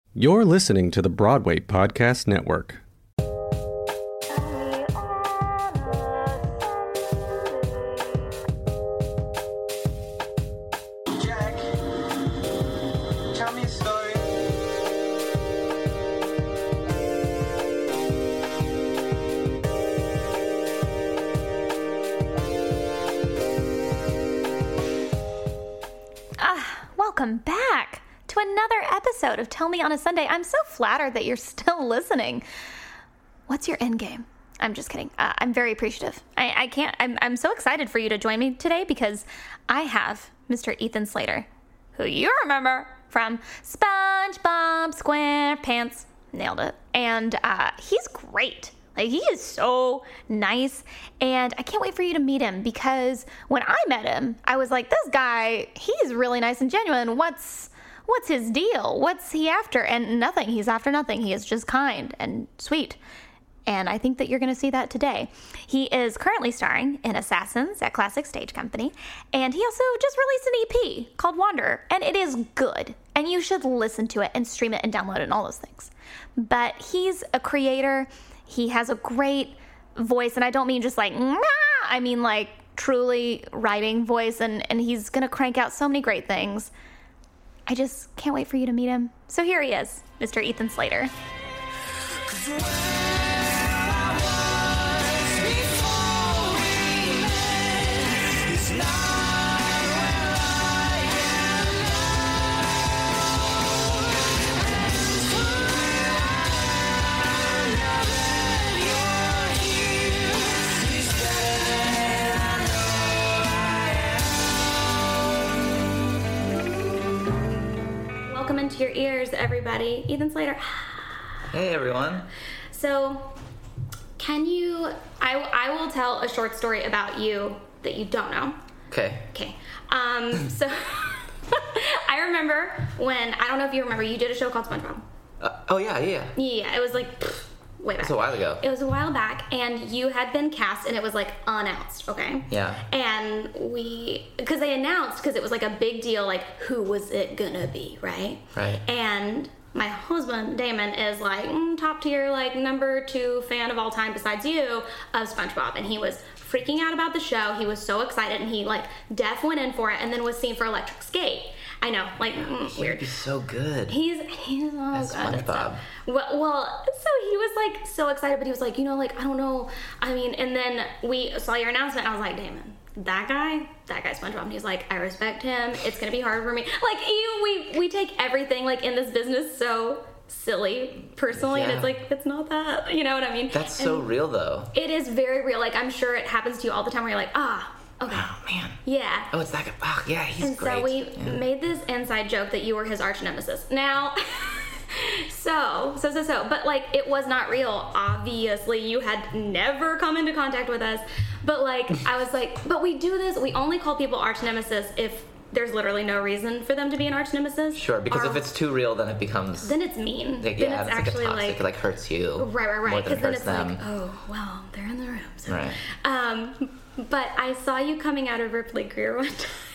You're listening to the Broadway Podcast Network. Jack, tell me a story. Welcome back to another episode of Tell Me on a Sunday. I'm so flattered that you're still listening. What's your end game? I'm just kidding. I'm very appreciative. I'm so excited for you to join me today because I have Mr. Ethan Slater, who you remember from SpongeBob SquarePants. Nailed it. And he's great. Like, he is so nice, and I can't wait for you to meet him because when I met him, I was like, this guy, he's really nice and genuine. What's his deal? What's he after? And nothing. He's after nothing. He is just kind and sweet. And I think that you're going to see that today. He is currently starring in Assassins at Classic Stage Company, and he also just released an EP called Wanderer, and it is good. And you should listen to it and stream it and download it and all those things. But he's a creator. He has a great voice, and I don't mean just like, I mean like truly writing voice, and he's going to crank out so many great things. I just can't wait for you to meet him. So here he is, Mr. Ethan Slater. Into your ears, everybody. Ethan Slater. Hey, everyone. So, can you... I will tell a short story about you that you don't know. Okay. So, I remember when... I don't know if you remember, you did a show called SpongeBob. Yeah. Yeah, it was like... way back. It was a while ago. It was a while back, and you had been cast, and it was, like, announced, okay? Yeah. And because they announced, because it was, like, a big deal, like, who was it gonna be, right? Right. And my husband, Damon, is, like, top tier, like, number 2 fan of all time besides you of SpongeBob, and he was freaking out about the show. He was so excited, and he, like, def went in for it, and then was seen for Electric Skate. I know, like, weird. He's so good. He's so good at SpongeBob. Well, so he was, like, so excited, but he was like, like, I don't know. I mean, and then we saw your announcement, and I was like, Damon, that guy's SpongeBob. And he's like, I respect him. It's going to be hard for me. Like, we take everything, like, in this business so silly, personally, and it's like, it's not that. You know what I mean? That's so real, though. It is very real. Like, I'm sure it happens to you all the time where you're like, okay. Oh, man. Yeah. Oh, it's that good. Oh, yeah, he's great. And so we made this inside joke that you were his arch nemesis. Now, so. But, like, it was not real. Obviously, you had never come into contact with us. But, like, I was like, but we do this. We only call people arch nemesis if there's literally no reason for them to be an arch nemesis. Sure, because if it's too real, then it becomes... Then it's mean. Like, then it's actually like a toxic, it, like, hurts you. Right. More than it hurts them. Like, oh, well, they're in the room. So. Right. But I saw you coming out of Ripley Greer one time,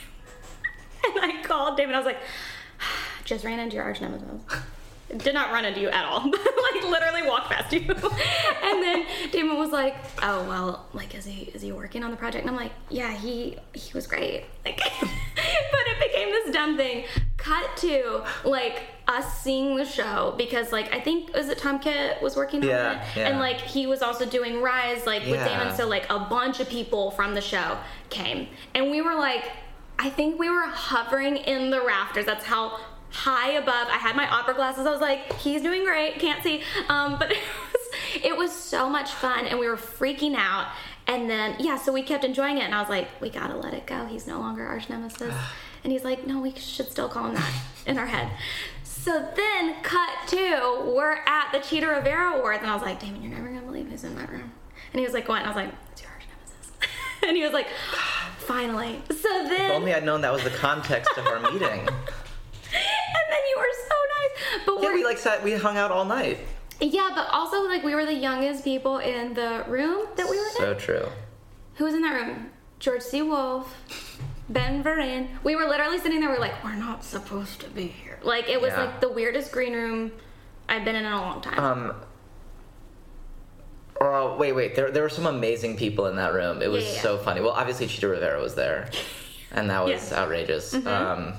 and I called David. I was like, just ran into your arch nemesis. Did not run into you at all, but like literally walked past you. And then Damon was like, oh, well, like, is he working on the project? And I'm like, yeah, he was great. Like, but it became this dumb thing. Cut to, like, us seeing the show because, like, I think, was it Tom Kitt was working on it? Yeah. And, like, he was also doing Rise, like, with Damon. So, like, a bunch of people from the show came. And we were, like, I think we were hovering in the rafters. That's how high above. I had my opera glasses. I was like, he's doing great. Can't see. But it was so much fun, and we were freaking out. And then, so we kept enjoying it, and I was like, we gotta let it go. He's no longer arch nemesis. And he's like, no, we should still call him that in our head. So then, cut to, we're at the Cheetah Rivera Awards, and I was like, Damon, you're never gonna believe who's in that room. And he was like, what? And I was like, it's your arch nemesis. And he was like, finally. So then... If only I'd known that was the context of our meeting. And then you were so nice. But we hung out all night. Yeah, but also, like, we were the youngest people in the room that we were in. So true. Who was in that room? George C. Wolfe, Ben Vereen. We were literally sitting there, we were like, we're not supposed to be here. weird. Like, it was Yeah. like the weirdest green room I've been in a long time. Oh, wait. There were some amazing people in that room. It was Yeah. so funny. Well, obviously Cheetah Rivera was there, and that was Yeah. outrageous. Mm-hmm.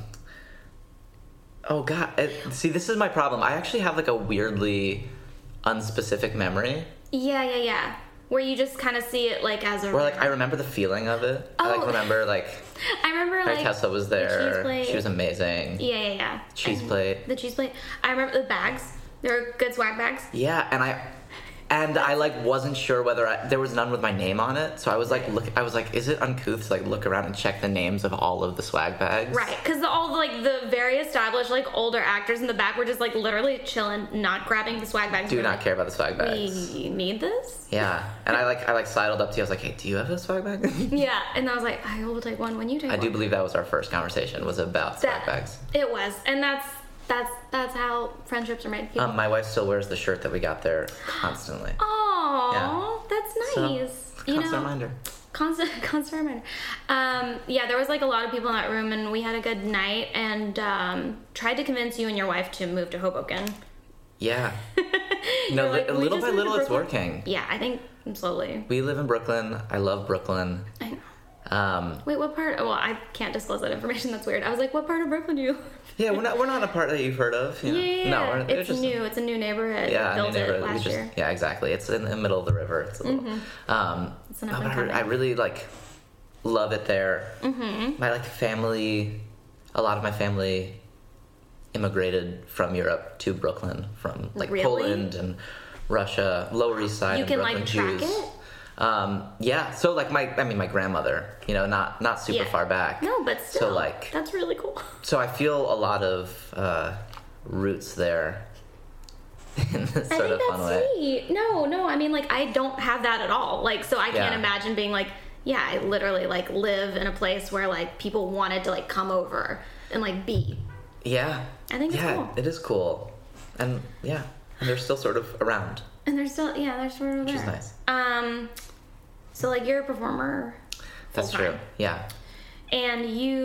Oh God! See, this is my problem. I actually have like a weirdly unspecific memory, Yeah. Where you just kind of see it like as a. where like I remember the feeling of it. I Oh. like remember like I remember like Tessa was the cheese there. plate. She was amazing. Yeah. Cheese And plate. The cheese plate. I remember the bags. They were good swag bags. Yeah, and I like wasn't sure whether there was none with my name on it, so I was like, is it uncouth to like look around and check the names of all of the swag bags? Right, because all like the very established like older actors in the back were just like literally chilling, not grabbing the swag bags. Do We're not like, care about the swag bags. We need this. Yeah, and I sidled up to you. I was like, hey, do you have a swag bag? Yeah, and I was like, I will take one when you take I one. do believe that was our first conversation was about swag bags. It was, and that's how friendships are made. People. My wife still wears the shirt that we got there constantly. Oh, that's So, nice. constant reminder. Constant reminder. Yeah, there was like a lot of people in that room, and we had a good night, and tried to convince you and your wife to move to Hoboken. Yeah. No, You're like, "We little just by moved to little it's Brooklyn." working. Yeah, I think slowly. We live in Brooklyn. I love Brooklyn. I know. Um, Wait, what part? Well, I can't disclose that information. That's weird. I was like, what part of Brooklyn do you live? yeah, we're not a part that you've heard of. You know? Yeah, No, it's just new. It's a new neighborhood. Yeah, We built new it neighborhood. last year. Yeah, exactly. It's in the middle of the river. It's a little. It's an but up and coming. I really like love it there. Mm-hmm. My like family, a lot of my family immigrated from Europe to Brooklyn from like Really? Poland and Russia, Lower East Side. You and can Brooklyn like track Jews. it. Yeah. So like my grandmother, not super Yeah. far back. No, but still, So like, that's really cool. so I feel a lot of roots there. In this I sort think of fun that's way. sweet. No, I mean, like, I don't have that at all. Like, so I can't Yeah. imagine being like, yeah, I literally like live in a place where like people wanted to like come over and like be. Yeah. I think it's cool. It is cool. And yeah, and they're still sort of around, And they're still, yeah, they're sort of which there. is nice. So like you're a performer. That's full-time. true. Yeah. And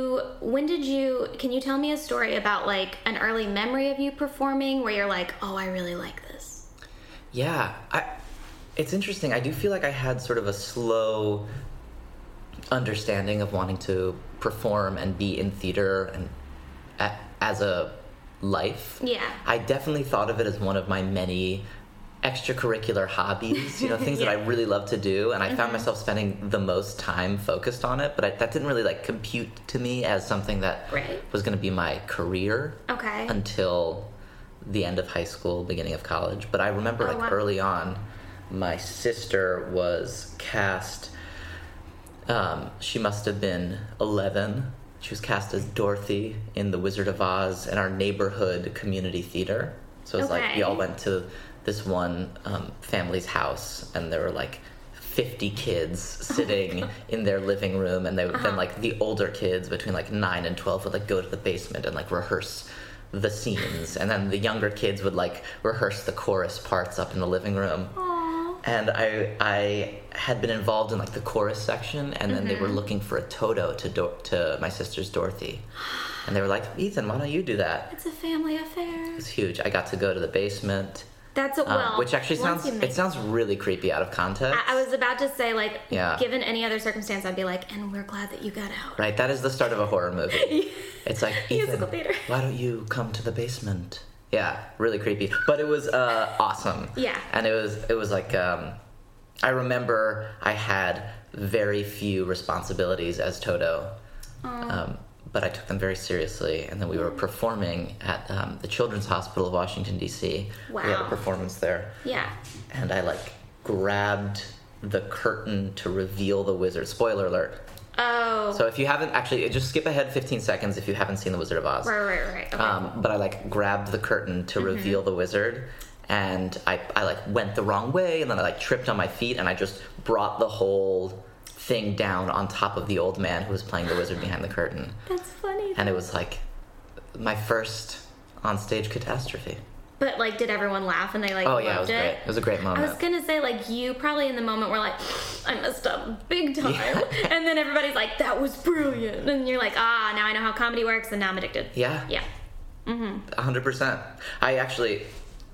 can you tell me a story about like an early memory of you performing where you're like, oh, I really like this? Yeah. It's interesting. I do feel like I had sort of a slow understanding of wanting to perform and be in theater and as a life. Yeah. I definitely thought of it as one of my many extracurricular hobbies, things that I Yeah. really love to do, and I found myself spending the most time focused on it, but that didn't really like compute to me as something that Right. was going to be my career Okay. until the end of high school, beginning of college. But I remember Oh, wow. early on, my sister was cast. She must have been 11. She was cast as Dorothy in The Wizard of Oz in our neighborhood community theater. So it was like we all Okay. went to this one family's house, and there were like 50 kids sitting in their living room, and then like the older kids between like 9 and 12 would like go to the basement and like rehearse the scenes, and then the younger kids would like rehearse the chorus parts up in the living room. And I had been involved in like the chorus section, and then they were looking for a Toto to my sister's Dorothy, and they were like, Ethan, why don't you do that? It's a family affair. It's huge. I got to go to the basement, That's a well. which actually once sounds you make- it sounds really creepy out of context. I was about to say, like, Yeah. given any other circumstance, I'd be like, and we're glad that you got out. Right, that is the start of a horror movie. It's like, Musical Ethan, theater. why don't you come to the basement? Yeah, really creepy. But it was awesome. Yeah. And it was like, I remember I had very few responsibilities as Toto. But I took them very seriously. And then we were performing at the Children's Hospital of Washington, D.C. We had a Wow. performance there. Yeah. And I like grabbed the curtain to reveal the wizard. Spoiler alert. Oh. So if you haven't actually, just skip ahead 15 seconds if you haven't seen The Wizard of Oz. Right. Okay. But I like grabbed the curtain to reveal the wizard, and I like went the wrong way, and then I like tripped on my feet, and I just brought the whole thing down on top of the old man who was playing the wizard behind the curtain. That's funny. And it was like my first onstage catastrophe. But, like, did everyone laugh and they, like, Oh loved yeah, it was great. It was a great I moment. was gonna say, like, you probably in the moment were like, I messed up big time. Yeah. And then everybody's like, that was brilliant. And you're like, now I know how comedy works, and now I'm addicted. Yeah. Yeah. 100%. I actually,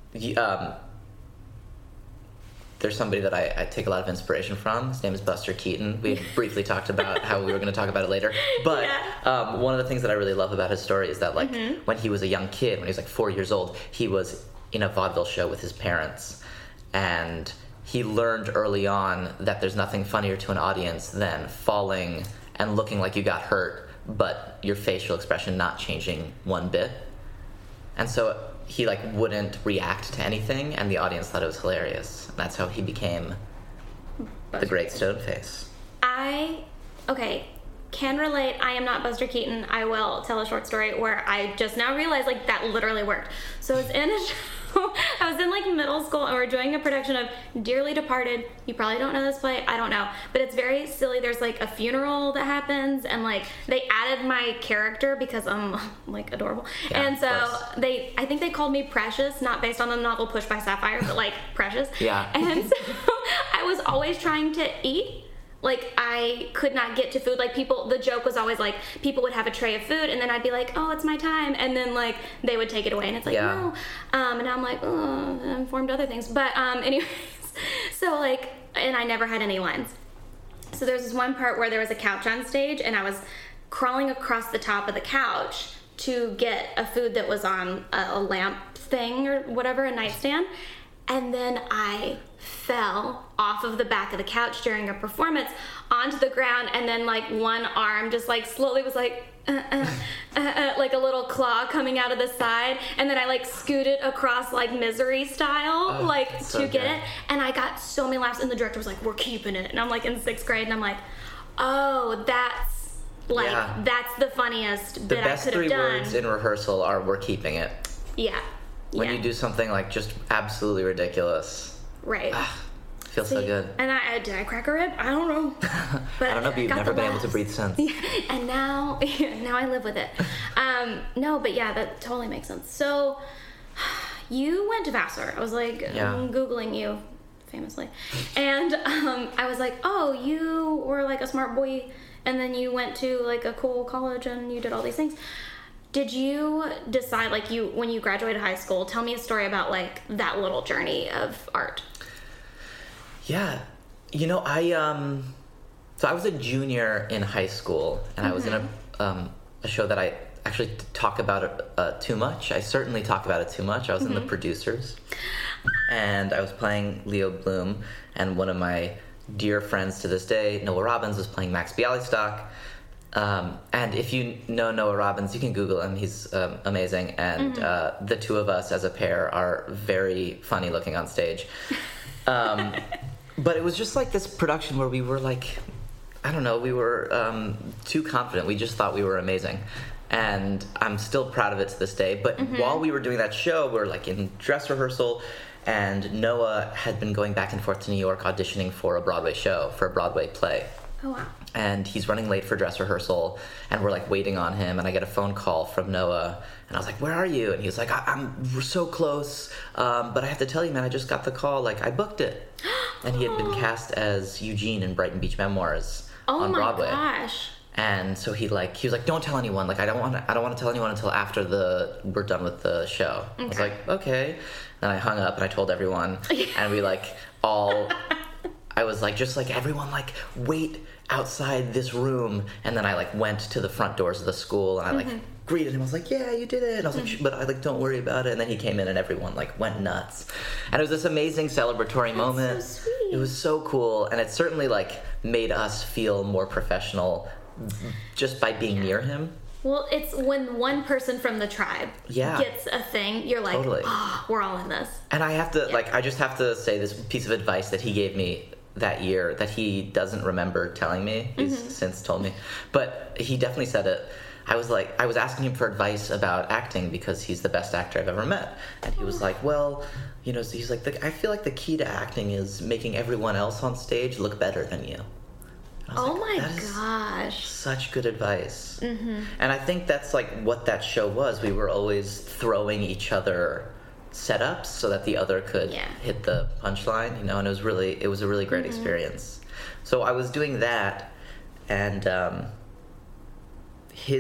there's somebody that I take a lot of inspiration from. His name is Buster Keaton. We briefly talked about how we were going to talk about it later. But one of the things that I really love about his story is that, like, when he was a young kid, when he was like 4 years old, he was in a vaudeville show with his parents. And he learned early on that there's nothing funnier to an audience than falling and looking like you got hurt, but your facial expression not changing one bit. And so he, like, wouldn't react to anything, and the audience thought it was hilarious. And that's how he became the Great Stoneface. Can relate. I am not Buster Keaton. I will tell a short story where I just now realized, like, that literally worked. So I was in a show, I was in, like, middle school, and we're doing a production of Dearly Departed. You probably don't know this play. I don't know. But it's very silly. There's, like, a funeral that happens, and, like, they added my character because I'm, like, adorable. Yeah, and so of I think they called me Precious, not based on the novel Pushed by Sapphire, but, like, Precious. Yeah. And so I was always trying to eat. Like, I could not get to food. Like, the joke was always, like, people would have a tray of food, and then I'd be like, oh, it's my time. And then, like, they would take it away, and it's like, no. And I'm like, oh, I'm formed other things. But, anyways, so, like, and I never had any lines. So there's this one part where there was a couch on stage, and I was crawling across the top of the couch to get a food that was on a lamp thing or whatever, a nightstand. And then I fell off of the back of the couch during a performance onto the ground, and then, like, one arm just, like, slowly was like like a little claw coming out of the side, and then I, like, scooted across, like, Misery style, like, so to get good. it, and I got so many laughs, and the director was like, we're keeping it, and I'm, like, in 6th grade, and I'm like, oh, that's, like, that's the funniest bit I best could have 3 done. words in rehearsal are, we're keeping it. Yeah. When you do something, like, just absolutely ridiculous. Right. Feels so good. And did I crack a rib? I don't know. But I don't know, but you've got never the been able to laughs. breathe since. Yeah, and now I live with it. No, but yeah, that totally makes sense. So you went to Vassar. I was like, Googling you famously. And I was like, oh, you were, like, a smart boy, and then you went to, like, a cool college and you did all these things. Did you decide, like, when you graduated high school, tell me a story about, like, that little journey of art? Yeah. You know, so I was a junior in high school, and I was in a show that I actually talk about it too much. I certainly talk about it too much. I was in The Producers, and I was playing Leo Bloom, and one of my dear friends to this day, Noah Robbins, was playing Max Bialystock. And if you know Noah Robbins, you can Google him. He's amazing. And the two of us as a pair are very funny looking on stage. But it was just like this production where we were like, I don't know, we were too confident. We just thought we were amazing. And I'm still proud of it to this day. But while we were doing that show, we were, like, in dress rehearsal. And Noah had been going back and forth to New York auditioning for a Broadway show, for a Broadway play. Oh, wow. And he's running late for dress rehearsal, and we're, like, waiting on him, and I get a phone call from Noah, and I was like, where are you? And he was like, we're so close, but I have to tell you, man, I just got the call, like, I booked it. And he had been cast as Eugene in Brighton Beach Memoirs on Broadway. Oh my gosh. And so he was like, don't tell anyone, like, I don't want to tell anyone until after we're done with the show. Okay. I was like, okay. Then I hung up and I told everyone, and we, like, all, I was like, just, like, everyone, like, wait outside this room. And then I, like, went to the front doors of the school, and I, like, greeted him. I was like, yeah, you did it. And I was like, but I, like, don't worry about it. And then he came in, and everyone, like, went nuts. And it was this amazing celebratory moment. So sweet. It was so cool, and it certainly, like, made us feel more professional just by being near him. Well, it's when one person from the tribe Yeah. gets a thing, you're like, Totally. oh, we're all in this. And I have to, like, I just have to say this piece of advice that he gave me that year that he doesn't remember telling me. He's since told me. But he definitely said it. I was asking him for advice about acting because he's the best actor I've ever met. And he was like, well, you know, he's like, I feel like the key to acting is making everyone else on stage look better than you. Oh like, my gosh. Such good advice. And I think that's, like, what that show was. We were always throwing each other setups so that the other could hit the punchline, you know, and it was a really great experience. So I was doing that, and his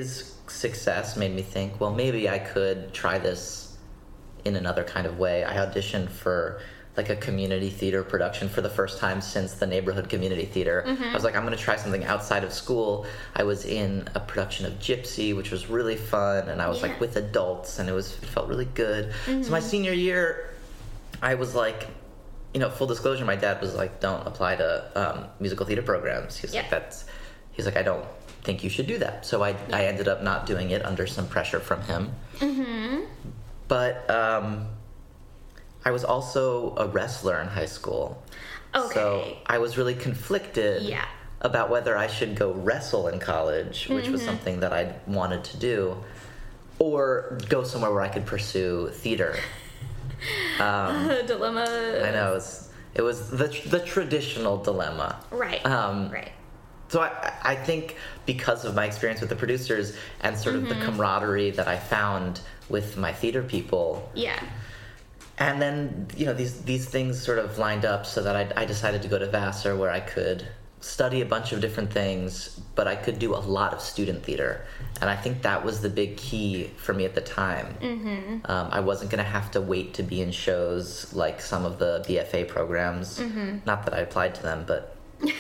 success made me think, well, maybe I could try this in another kind of way. I auditioned for like a community theater production for the first time since the neighborhood community theater. I was like, I'm going to try something outside of school. I was in a production of Gypsy, which was really fun, and I was like with adults, and it felt really good. So my senior year, I was like, you know, full disclosure, my dad was like, don't apply to musical theater programs. He's like, I don't think you should do that. So I ended up not doing it under some pressure from him. But I was also a wrestler in high school. Okay. So I was really conflicted about whether I should go wrestle in college, which was something that I wanted to do, or go somewhere where I could pursue theater. Dilemma. I know, it was the traditional dilemma. Right. Right. So I think because of my experience with the producers and sort of the camaraderie that I found with my theater people. Yeah. And then, you know, these things sort of lined up so that I decided to go to Vassar, where I could study a bunch of different things, but I could do a lot of student theater. And I think that was the big key for me at the time. I wasn't going to have to wait to be in shows like some of the BFA programs. Not that I applied to them, but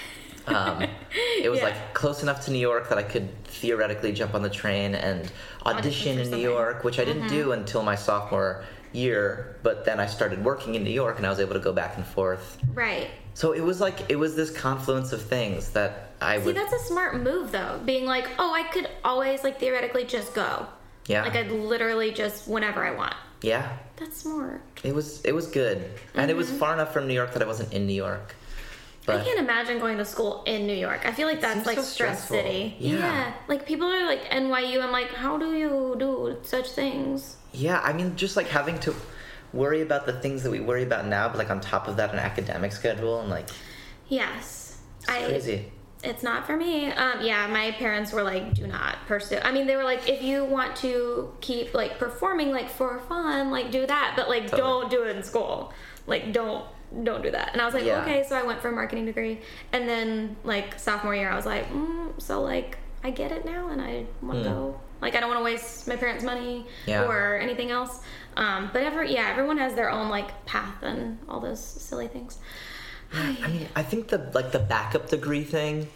it was like close enough to New York that I could theoretically jump on the train and audition in New York, which I didn't do until my sophomore year, but then I started working in New York and I was able to go back and forth. Right. So it was this confluence of things that I would... See, that's a smart move, though. Being like, oh, I could always, like, theoretically just go. Yeah. Like, I'd literally just whenever I want. Yeah. That's smart. It was good. And it was far enough from New York that I wasn't in New York. But I can't imagine going to school in New York. I feel like that's, like, so stress stressful. city. Yeah. Like, people are like, NYU, I'm like, how do you do such things? Yeah, I mean, just, like, having to worry about the things that we worry about now, but, like, on top of that, an academic schedule, and, like... Yes. Crazy. It's not for me. My parents were like, do not pursue. I mean, they were like, if you want to keep, like, performing, like, for fun, like, do that. But, like, don't do it in school. Like, don't do that. And I was like, okay. So I went for a marketing degree. And then, like, sophomore year, I was like, so, like, I get it now and I want to go. Like, I don't want to waste my parents' money or anything else. But everyone has their own, like, path and all those silly things. I mean, I think the backup degree thing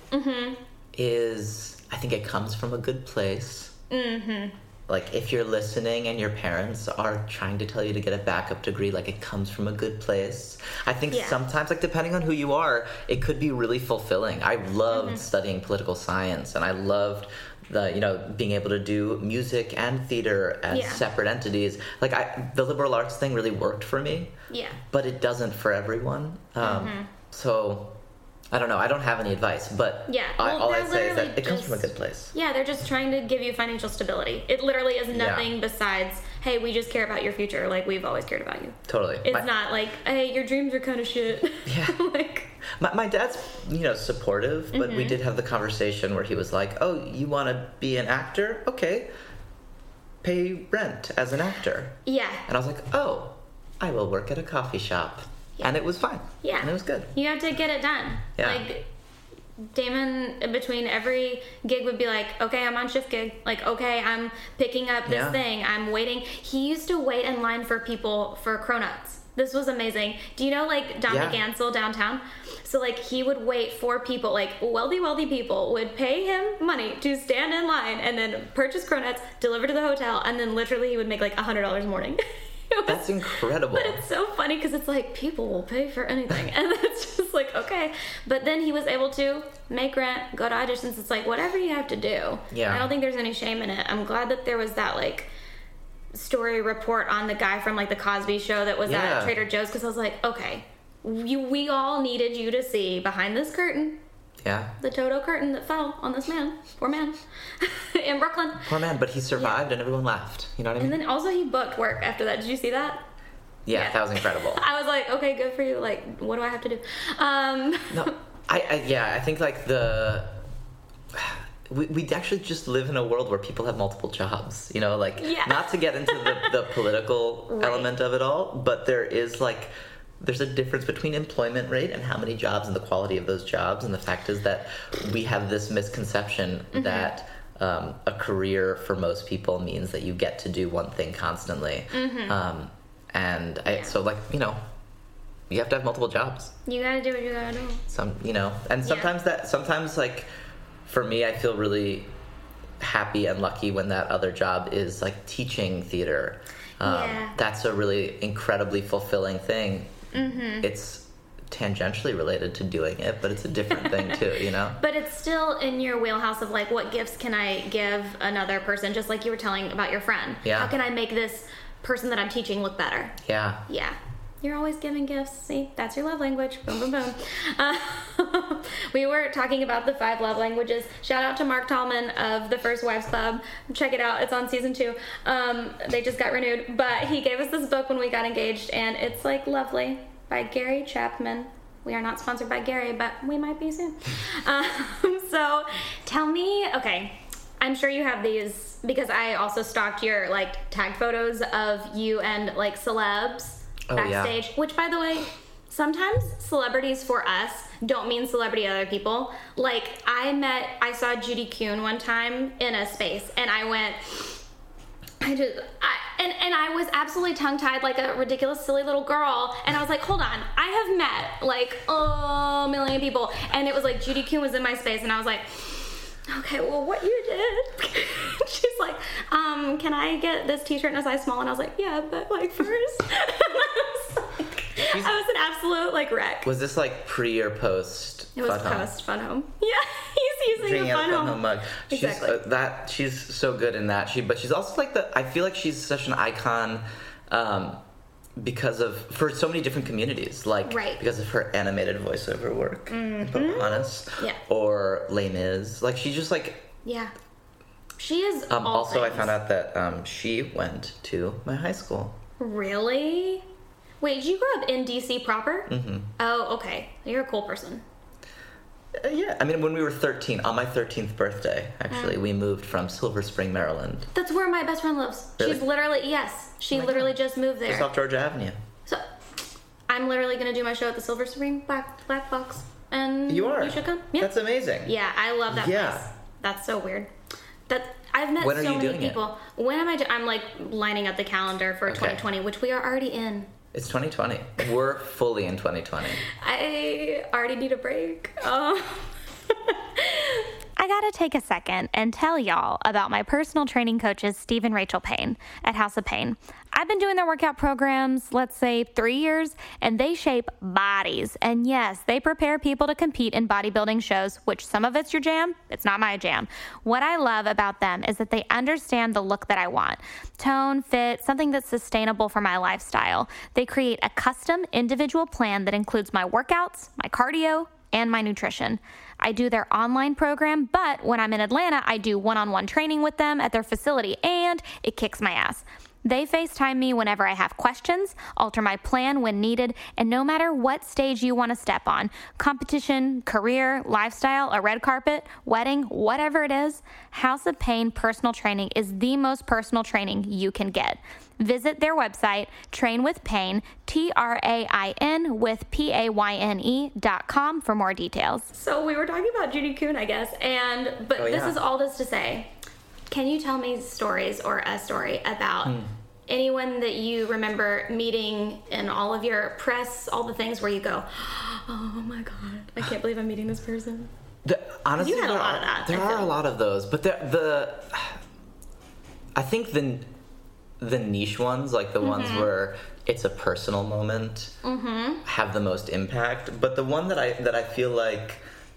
is, I think it comes from a good place. Like, if you're listening and your parents are trying to tell you to get a backup degree, like, it comes from a good place. I think sometimes, like, depending on who you are, it could be really fulfilling. I loved studying political science, and I loved being able to do music and theater as separate entities. Like, the liberal arts thing really worked for me. Yeah. But it doesn't for everyone. So, I don't know. I don't have any advice, but all I'd say is that it comes from a good place. Yeah, they're just trying to give you financial stability. It literally is nothing besides, hey, we just care about your future. Like, we've always cared about you. Totally. It's not like, hey, your dreams are kind of shit. Yeah. Like... My dad's, supportive, but we did have the conversation where he was like, oh, you want to be an actor? Okay. Pay rent as an actor. Yeah. And I was like, oh, I will work at a coffee shop. Yeah. And it was fine. Yeah. And it was good. You have to get it done. Yeah. Like, Damon, between every gig, would be like, okay, I'm on shift gig. Like, okay, I'm picking up this thing. I'm waiting. He used to wait in line for people for Cronuts. This was amazing. Do you know, like, Dominic Ansel downtown? So, like, he would wait for people, like, wealthy people would pay him money to stand in line and then purchase Cronuts, deliver to the hotel, and then literally he would make, like, $100 a morning. That's incredible. But it's so funny because it's like, people will pay for anything. And it's just like, okay. But then he was able to make rent, go to auditions. It's like, whatever you have to do. Yeah. I don't think there's any shame in it. I'm glad that there was that, like, story report on the guy from, like, the Cosby Show that was at Trader Joe's, because I was like, okay, we all needed you to see behind this curtain. Yeah. The Toto curtain that fell on this man. Poor man. In Brooklyn. Poor man, but he survived and everyone laughed. You know what I mean? And then also he booked work after that. Did you see that? Yeah, that was incredible. I was like, okay, good for you. Like, what do I have to do? No, I think, like, we actually just live in a world where people have multiple jobs, not to get into the political element of it all, but there's a difference between employment rate and how many jobs and the quality of those jobs, and the fact is that we have this misconception that a career for most people means that you get to do one thing constantly. So like, you know, you have to have multiple jobs. You gotta do what you gotta do. Sometimes like for me, I feel really happy and lucky when that other job is like teaching theater. That's a really incredibly fulfilling thing. It's tangentially related to doing it, but it's a different thing too, you know? But it's still in your wheelhouse of like, what gifts can I give another person? Just like you were telling about your friend. Yeah. How can I make this person that I'm teaching look better? Yeah. Yeah. You're always giving gifts. See, that's your love language. Boom, boom, boom. We were talking about the 5 love languages. Shout out to Mark Tallman of the First Wives Club. Check it out. It's on season 2. They just got renewed. But he gave us this book when we got engaged, and it's like lovely, by Gary Chapman. We are not sponsored by Gary, but we might be soon. So tell me, okay, I'm sure you have these because I also stalked your like tagged photos of you and like celebs backstage, which by the way, sometimes celebrities for us don't mean celebrity to other people. Like I saw Judy Kuhn one time in a space and I went, and I was absolutely tongue-tied like a ridiculous silly little girl, and I was like, hold on, I have met like a million people, and it was like Judy Kuhn was in my space and I was like, okay, well, what you did? She's like, can I get this t-shirt in a size small? And I was like, yeah, but like first. I was an absolute like wreck. Was this like pre or post? It was post Fun Home. Yeah, he's using a Fun Home mug. Exactly. She's so good in that. But she's also like I feel like she's such an icon. For so many different communities, like because of her animated voiceover work, Pocahontas, or Les Mis. Like she's just like she is. Also, things. I found out that she went to my high school. Really? Wait, did you grow up in DC proper? Mm-hmm. Oh, okay. You're a cool person. Yeah, I mean, when we were 13, on my 13th birthday, actually, we moved from Silver Spring, Maryland. That's where my best friend lives. Really? She's literally, she literally just moved there. Just off Georgia Avenue. So, I'm literally going to do my show at the Silver Spring Black Box. And you are? You should come. Yeah. That's amazing. Yeah, I love that place. That's so weird. I've met so many people. When am I I'm like lining up the calendar for 2020, which we are already in. It's 2020. We're fully in 2020. I already need a break. I gotta take a second and tell y'all about my personal training coaches, Steve and Rachel Payne at House of Pain. I've been doing their workout programs, let's say 3 years, and they shape bodies. And yes, they prepare people to compete in bodybuilding shows, which some of it's your jam, it's not my jam. What I love about them is that they understand the look that I want. Tone, fit, something that's sustainable for my lifestyle. They create a custom individual plan that includes my workouts, my cardio, and my nutrition. I do their online program, but when I'm in Atlanta, I do one-on-one training with them at their facility, and it kicks my ass. They FaceTime me whenever I have questions, alter my plan when needed, and no matter what stage you want to step on, competition, career, lifestyle, a red carpet, wedding, whatever it is, House of Pain Personal Training is the most personal training you can get. Visit their website, Train with Pain, TRAIN with PAYNE.com for more details. So we were talking about Judy Kuhn, I guess, but this is all this to say. Can you tell me stories or a story about anyone that you remember meeting in all of your press, all the things where you go, oh my God, I can't believe I'm meeting this person? Honestly, you had a lot of that. There are a lot of those, but I think the niche ones, like the ones where it's a personal moment, have the most impact. But the one that I feel like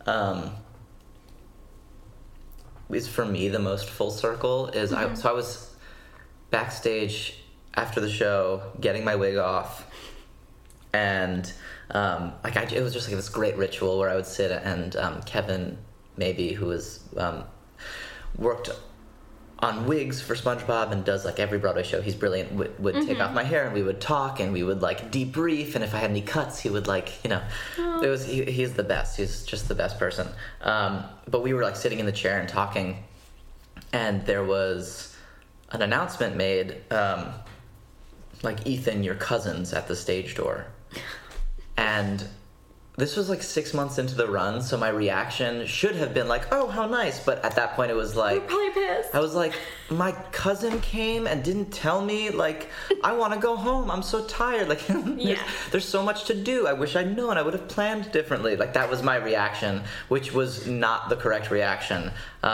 is for me the most full circle is I was backstage after the show getting my wig off, and it was just like this great ritual where I would sit and Kevin Maybe, who was worked on wigs for SpongeBob and does like every Broadway show, he's brilliant, would take off my hair and we would talk and we would like debrief, and if I had any cuts he would like, he's the best, he's just the best person. But we were like sitting in the chair and talking, and there was an announcement made, like, Ethan, your cousin's at the stage door. And this was like 6 months into the run, so my reaction should have been like, oh, how nice. But at that point, it was like, You're probably pissed. I was like, my cousin came and didn't tell me. Like, I want to go home. I'm so tired. Like, there's so much to do. I wish I'd known. I would have planned differently. Like, that was my reaction, which was not the correct reaction.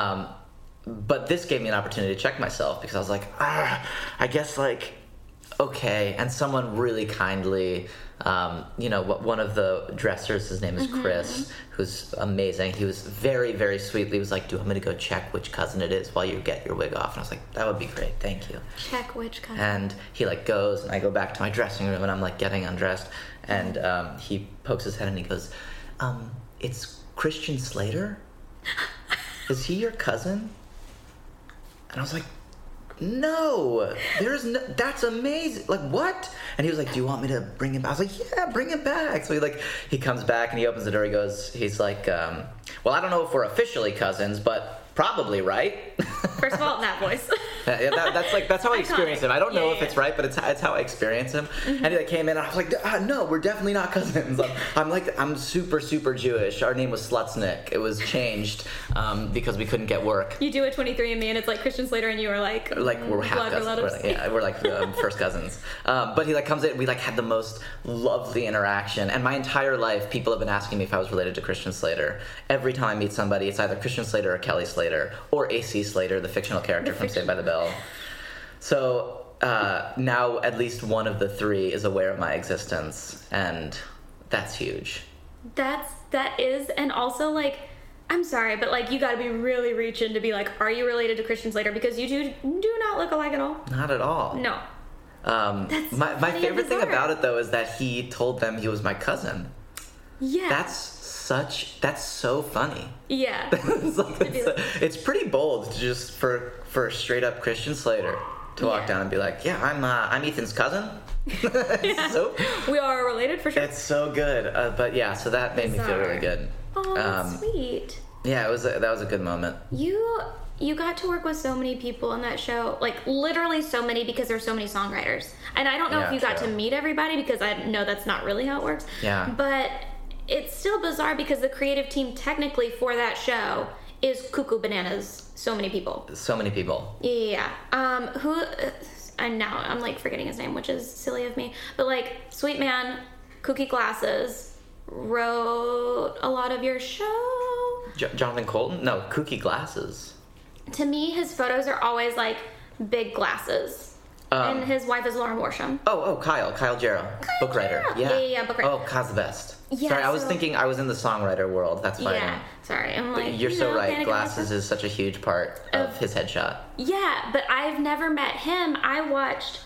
But this gave me an opportunity to check myself because I was like, I guess, like, okay. And someone really kindly, one of the dressers, his name is Chris, who's amazing. He was very, very sweetly was like, do you want me to go check which cousin it is while you get your wig off? And I was like, that would be great. Thank you. Check which cousin. And he like goes, and I go back to my dressing room, and I'm like getting undressed, and he pokes his head and he goes, it's Christian Slater? Is he your cousin? And I was like, no, that's amazing. Like, what? And he was like, do you want me to bring him back? I was like, yeah, bring him back. So he comes back and he opens the door. He's like, well, I don't know if we're officially cousins, but probably, right? First of all, that voice. That's how I experience him. I don't know if it's right, but it's how I experience him. And he came in and I was like, no, we're definitely not cousins. I'm super, super Jewish. Our name was Slutznik. It was changed because we couldn't get work. You do a 23andMe and it's like Christian Slater and you were like we're half blood cousins. relatives. We're like first cousins. But he comes in. We had the most lovely interaction. And my entire life, people have been asking me if I was related to Christian Slater. Every time I meet somebody, it's either Christian Slater or Kelly Slater or AC Slater, the fictional character from Saved by the Bell. So now at least one of the three is aware of my existence, and that's huge. That is, and also like, I'm sorry, but like you got to be really reaching to be like, are you related to Christian Slater? Because you two do not look alike at all. Not at all. No. My favorite thing about it though is that he told them he was my cousin. Yeah. That's so funny. Yeah. It's pretty bold to just for a straight up Christian Slater to walk down and be like, yeah, I'm Ethan's cousin. We are related for sure. It's so good. But yeah, so that made me feel really good. Oh, that's sweet. Yeah, that was a good moment. You got to work with so many people in that show, like literally so many, because there's so many songwriters. And I don't know if you got to meet everybody, because I know that's not really how it works. Yeah. But it's still bizarre because the creative team technically for that show is cuckoo bananas. So many people. Yeah. I'm like forgetting his name, which is silly of me. But like Sweet Man, Kooky Glasses wrote a lot of your show. Jonathan Colton? No, Kooky Glasses. To me, his photos are always like big glasses. And his wife is Lauren Worsham. Kyle Jarrow, book writer. Yeah, book writer. Oh, Kyle's the best. Yeah, sorry, I was thinking I was in the songwriter world. That's fine. Yeah, sorry. I'm like, you're so right. Glasses is such a huge part of his headshot. Yeah, but I've never met him. I watched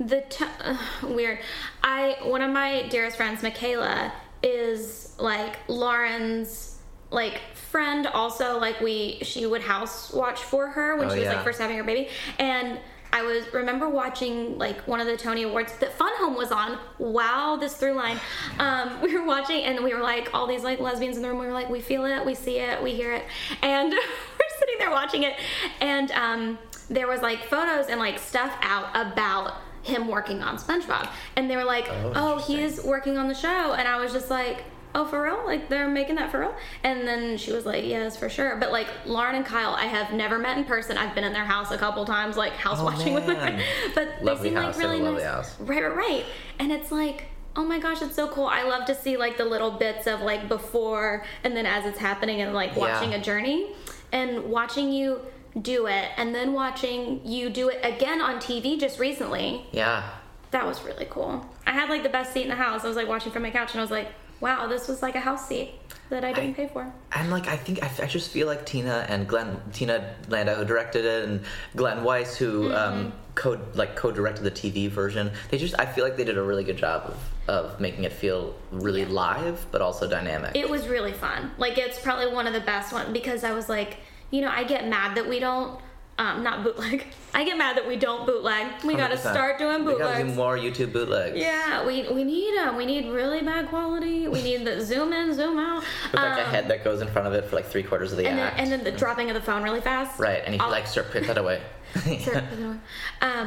weird. One of my dearest friends, Michaela, is like Lauren's like friend. Also, like she would house watch for her when she was like first having her baby, and I remember watching like one of the Tony Awards that Fun Home was on. Wow, this through line. We were watching and we were like all these like lesbians in the room. We were like, we feel it, we see it, we hear it, and we're sitting there watching it. And there was like photos and like stuff out about him working on SpongeBob, and they were like, oh he's working on the show, and I was just like, oh, for real? Like, they're making that for real? And then she was like, yes, for sure. But, like, Lauren and Kyle, I have never met in person. I've been in their house a couple times, like, house watching with them. But lovely they seem house. like really lovely nice. House. Right. And it's like, oh my gosh, it's so cool. I love to see, like, the little bits of, like, before and then as it's happening and, like, watching a journey. And watching you do it and then watching you do it again on TV just recently. Yeah. That was really cool. I had, like, the best seat in the house. I was, like, watching from my couch and I was like, wow, this was like a house seat that I didn't pay for. And like, I just feel like Tina Landau, who directed it, and Glenn Weiss, who co-directed the TV version. I feel like they did a really good job of making it feel really live, but also dynamic. It was really fun. Like, it's probably one of the best ones because I was like, I get mad that we don't. Not bootleg. I get mad that we don't bootleg. We 100%. Gotta start doing bootlegs. We gotta do more YouTube bootlegs. Yeah, we need them. We need really bad quality. We need the zoom in, zoom out. With like a head that goes in front of it for like 3/4 of the act. And then the dropping of the phone really fast. Right, and you like, sir, put that away.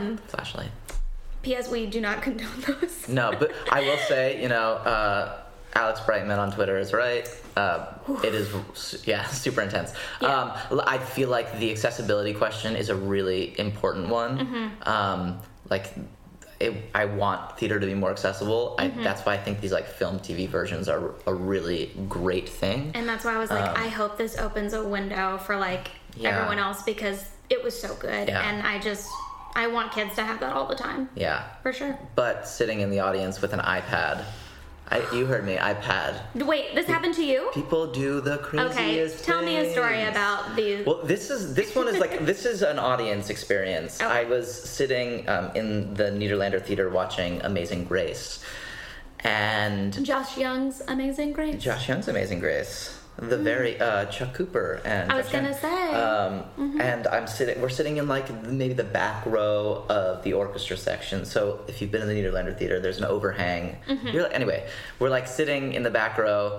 Flashlight. P.S. We do not condone those. No, but I will say, Alex Brightman on Twitter is right. It is, super intense. Yeah. I feel like the accessibility question is a really important one. Mm-hmm. I want theater to be more accessible. That's why I think these like film TV versions are a really great thing. And that's why I was like, I hope this opens a window for like everyone else, because it was so good. Yeah. And I want kids to have that all the time. Yeah. For sure. But sitting in the audience with an iPad, you heard me, iPad. Wait, this happened to you? People do the craziest Okay, tell me a story things. about these. Well, this one is like, this is an audience experience. Okay. I was sitting in the Nederlander Theater watching Amazing Grace, and Josh Young's Amazing Grace. Josh Young's Amazing Grace, the very Chuck Cooper and I was Chuck gonna Young. say. And we're sitting in like maybe the back row of the orchestra section. So if you've been in the Nederlander Theater, there's an overhang. Anyway, we're like sitting in the back row,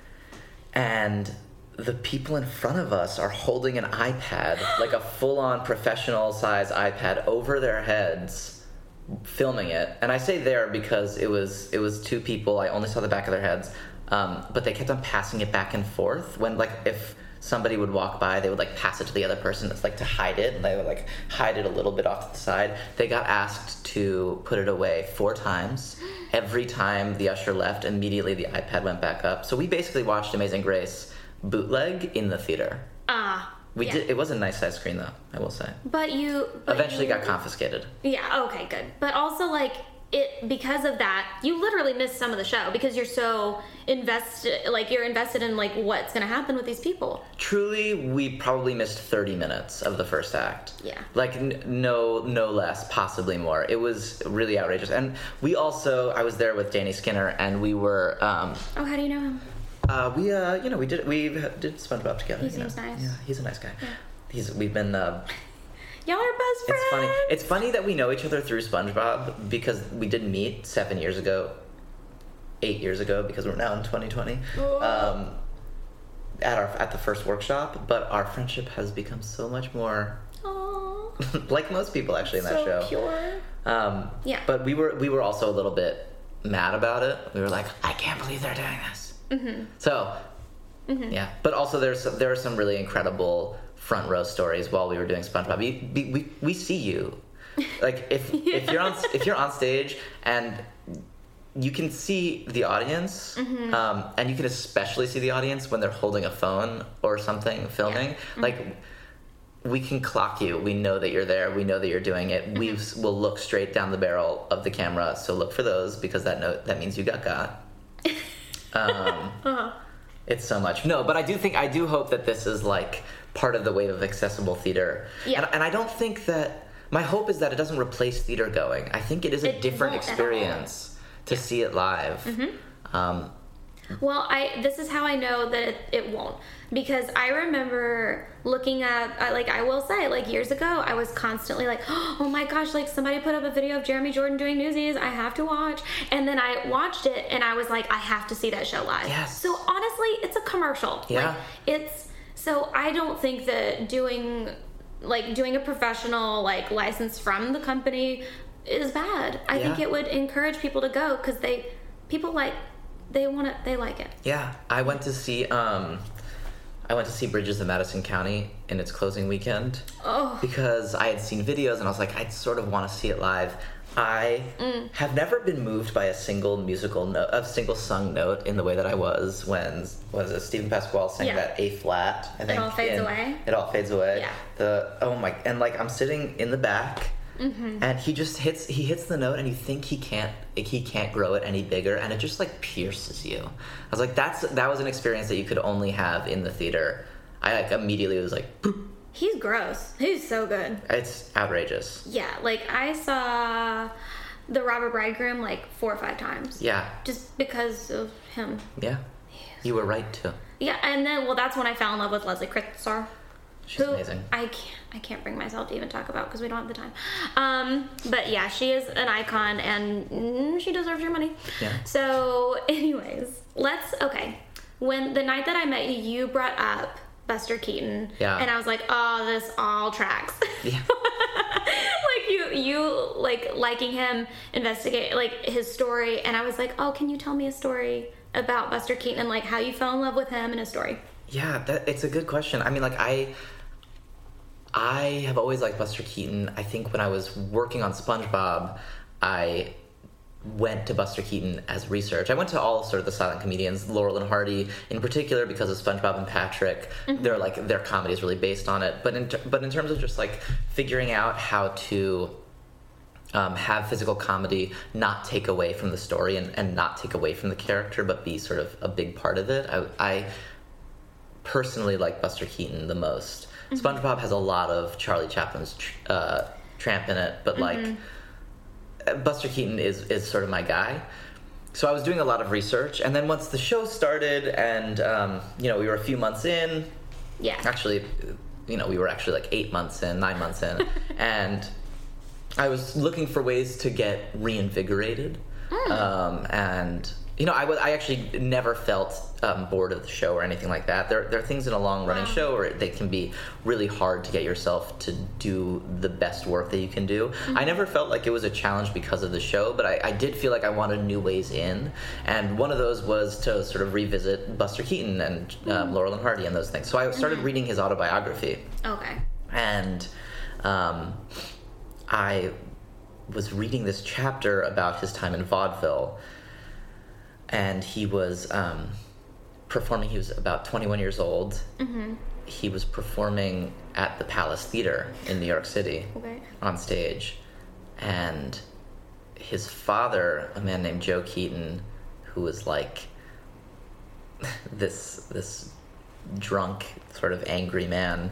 and the people in front of us are holding an iPad, like a full-on professional size iPad over their heads, filming it. And I say there because it was two people. I only saw the back of their heads. But they kept on passing it back and forth. When, like, if somebody would walk by, they would, like, pass it to the other person. It's, like, to hide it. And they would, like, hide it a little bit off to the side. They got asked to put it away 4 times. Every time the usher left, immediately the iPad went back up. So we basically watched Amazing Grace bootleg in the theater. Yeah. It was a nice size screen, though, I will say. But Eventually got confiscated. Yeah, okay, good. But also, like, because of that, you literally missed some of the show because you're so invested in like what's gonna happen with these people. Truly, we probably missed 30 minutes of the first act. Yeah. Like no less, possibly more. It was really outrageous. And I was there with Danny Skinner, and we were Oh, how do you know him? we did SpongeBob together. He seems nice. Yeah, he's a nice guy. Yeah. We've been Y'all are best friends. It's funny that we know each other through SpongeBob, because we did meet 8 years ago, because we're now in 2020. At the first workshop, but our friendship has become so much more Aww. like most people actually in that show. So pure. Yeah. But we were also a little bit mad about it. We were like, I can't believe they're doing this. So yeah. But also there are some really incredible front row stories while we were doing SpongeBob. We see you, like if you're on stage and you can see the audience, and you can especially see the audience when they're holding a phone or something filming. Yeah. Like we can clock you. We know that you're there. We know that you're doing it. We'll look straight down the barrel of the camera. So look for those, because that means you got. It's so much. No, but I do hope that this is like part of the wave of accessible theater. Yeah. And I don't think that, my hope is that it doesn't replace theater going. I think it is a different experience to see it live. Well, this is how I know that it won't. Because I remember looking up, I will say, like years ago, I was constantly like, oh my gosh, like somebody put up a video of Jeremy Jordan doing Newsies, I have to watch. And then I watched it and I was like, I have to see that show live. Yes. So honestly, it's a commercial. Yeah. So I don't think that doing a professional license from the company is bad. I think it would encourage people to go because they like it. Yeah, I went to see Bridges of Madison County in its closing weekend. Because I had seen videos and I was like, I sort of want to see it live. I have never been moved by a single sung note in the way that I was when Stephen Pasquale sang that A flat. I think It All Fades Away. It All Fades Away. Yeah. And I'm sitting in the back. And he hits the note, and you think he can't grow it any bigger, and it just pierces you. I was like, that was an experience that you could only have in the theater. I immediately was like, boop. He's gross. He's so good. It's outrageous. Yeah, I saw The Robber Bridegroom 4 or 5 times. Yeah. Just because of him. Yeah. You were right too. Yeah, and then that's when I fell in love with Leslie Kritzar. She's amazing. I can't bring myself to even talk about because we don't have the time. But yeah, she is an icon and she deserves your money. Yeah. So, anyways, when the night that I met you, you brought up Buster Keaton. Yeah. And I was like, oh, this all tracks. Yeah. you like liking him, investigate like his story, and I was like, oh, can you tell me a story about Buster Keaton and like how you fell in love with him and his story? Yeah, it's a good question. I mean, like I have always liked Buster Keaton. I think when I was working on SpongeBob, I went to Buster Keaton as research. I went to all sort of the silent comedians, Laurel and Hardy in particular, because of SpongeBob and Patrick. They're like, their comedy is really based on it. But in terms of just like figuring out how to have physical comedy not take away from the story and not take away from the character, but be sort of a big part of it, I personally like Buster Keaton the most. SpongeBob has a lot of Charlie Chaplin's Tramp in it, but like Buster Keaton is sort of my guy. So I was doing a lot of research, and then once the show started and we were a few months in, actually we were actually like 9 months in and I was looking for ways to get reinvigorated. And I actually never felt bored of the show or anything like that. There are things in a long-running show where they can be really hard to get yourself to do the best work that you can do. I never felt like it was a challenge because of the show, but I did feel like I wanted new ways in. And one of those was to sort of revisit Buster Keaton and Laurel and Hardy and those things. So I started reading his autobiography. Okay. And I was reading this chapter about his time in vaudeville. And he was performing. He was about 21 years old. He was performing at the Palace Theater in New York City on stage. And his father, a man named Joe Keaton, who was like this drunk, sort of angry man,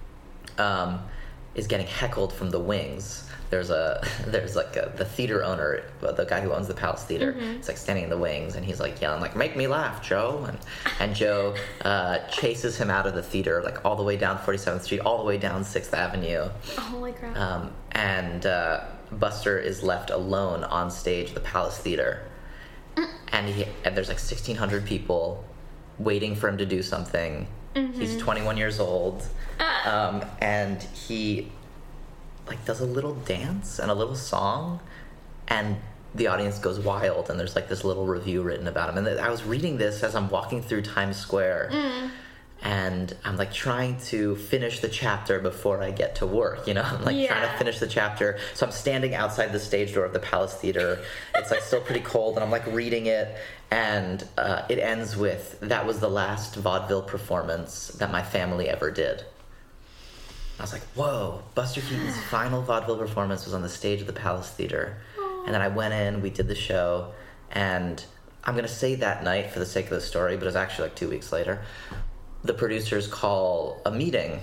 is getting heckled from the wings. There's like the theater owner, the guy who owns the Palace Theater. It's like standing in the wings, and he's like yelling like, "Make me laugh, Joe!" And Joe chases him out of the theater, like all the way down 47th Street, all the way down 6th Avenue. Holy crap! And Buster is left alone on stage at the Palace Theater, and there's like 1,600 people waiting for him to do something. He's 21 years old, and he like does a little dance and a little song, and the audience goes wild, and there's like this little review written about him. And I was reading this as I'm walking through Times Square, and I'm like trying to finish the chapter before I get to work, I'm like trying to finish the chapter. So I'm standing outside the stage door of the Palace Theater. It's like still pretty cold, and I'm like reading it, and it ends with, "That was the last vaudeville performance that my family ever did." I was like, whoa, Buster Keaton's final vaudeville performance was on the stage of the Palace Theater. And then I went in, we did the show, and I'm going to say that night for the sake of the story, but it was actually like 2 weeks later. The producers call a meeting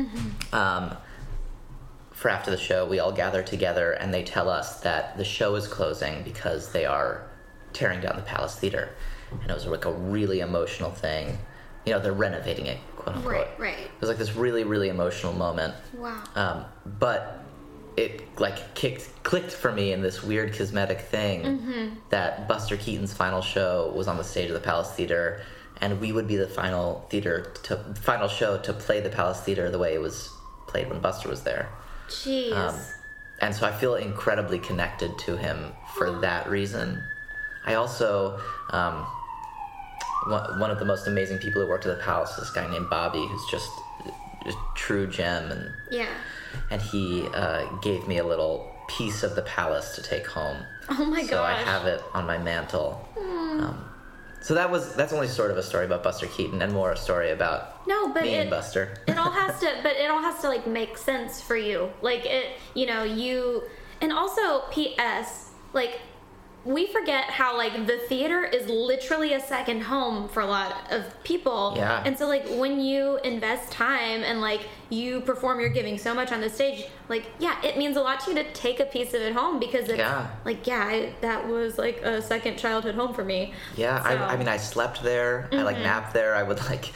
for after the show. We all gather together, and they tell us that the show is closing because they are tearing down the Palace Theater. And it was like a really emotional thing. They're renovating it, quote unquote. Right. It was like this really, really emotional moment. Wow. But it like clicked for me in this weird cosmetic thing that Buster Keaton's final show was on the stage of the Palace Theater, and we would be the final show to play the Palace Theater the way it was played when Buster was there. Jeez. And so I feel incredibly connected to him for that reason. I also one of the most amazing people who worked at the Palace is this guy named Bobby, who's just a true gem, and he gave me a little piece of the Palace to take home. Oh my gosh! So I have it on my mantle. So that's only sort of a story about Buster Keaton, and more a story about me and Buster. It all has to like make sense for you, like and also P.S. like. We forget how, like, the theater is literally a second home for a lot of people. Yeah. And so, like, when you invest time and, like, you perform, you're giving so much on the stage, like, it means a lot to you to take a piece of it home because it's, that was, like, a second childhood home for me. Yeah, so. I mean, I slept there. I, like, napped there. I would, like,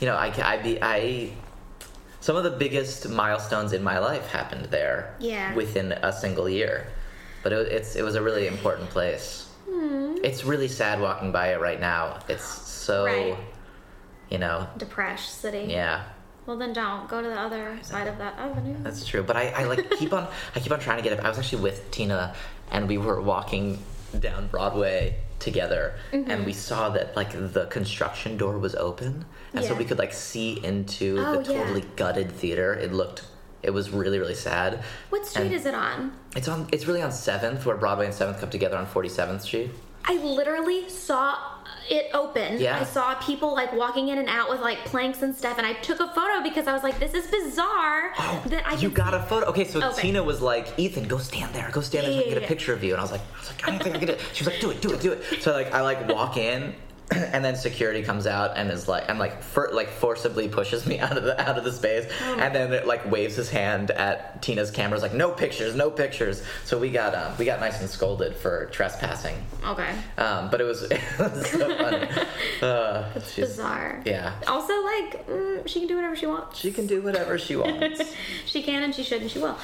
some of the biggest milestones in my life happened there. Yeah. Within a single year. But it was a really important place. It's really sad walking by it right now. It's so, depressed city. Yeah. Well, then don't go to the other side of that avenue. That's true, but I like keep on trying to get it. I was actually with Tina, and we were walking down Broadway together, and we saw that like the construction door was open, and so Yeah. we could like see into Oh, the totally yeah. gutted theater. It was really, really sad. What street And is it on? It's really on 7th, where Broadway and 7th come together on 47th Street. I literally saw it open. Yeah. I saw people like walking in and out with like planks and stuff, and I took a photo because I was like, "This is bizarre." That I You can got see- a photo. Okay, so Okay. Tina was like, "Ethan, go stand there so I can get a Yeah. picture of you." And I was like, I don't think I can do it. She was like, do it. So like, I like walk in, and then security comes out and is like, forcibly pushes me out of the space, and then it like waves his hand at Tina's cameras, like, no pictures. So we got nice and scolded for trespassing. Okay. But it was so funny. It's She's- bizarre. Yeah. Also, like, she can do whatever she wants. She can do whatever she wants. She can and she should and she will.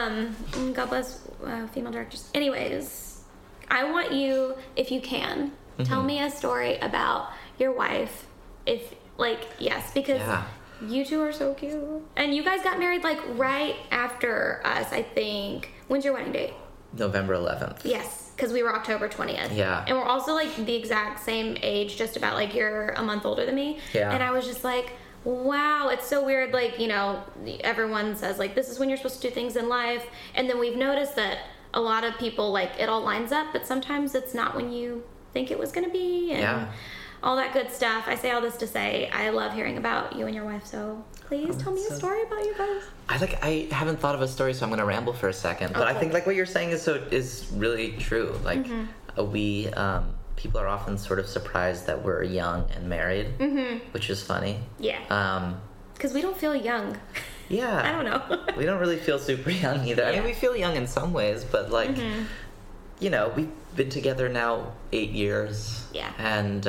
God bless female directors. Anyways, I want you, if you can, tell me a story about your wife. If, like, yes, because Yeah. you two are so cute. And you guys got married, like, right after us, I think. When's your wedding date? November 11th. Yes, because we were October 20th. Yeah. And we're also, like, the exact same age, just about, like, you're a month older than me. Yeah. And I was just like, wow, it's so weird. Like, you know, everyone says, like, this is when you're supposed to do things in life. And then we've noticed that a lot of people, like, it all lines up, but sometimes it's not when you think it was going to be. And Yeah. all that good stuff. I say all this to say I love hearing about you and your wife, so please tell me a story about you guys. I haven't thought of a story, so I'm gonna ramble for a second. But I Okay. think like what you're saying is really true. Like we people are often sort of surprised that we're young and married, which is funny. Yeah. Because we don't feel young. Yeah. I don't know. We don't really feel super young either. I mean, Yeah. we feel young in some ways, but like, you know, we've been together now 8 years. Yeah. And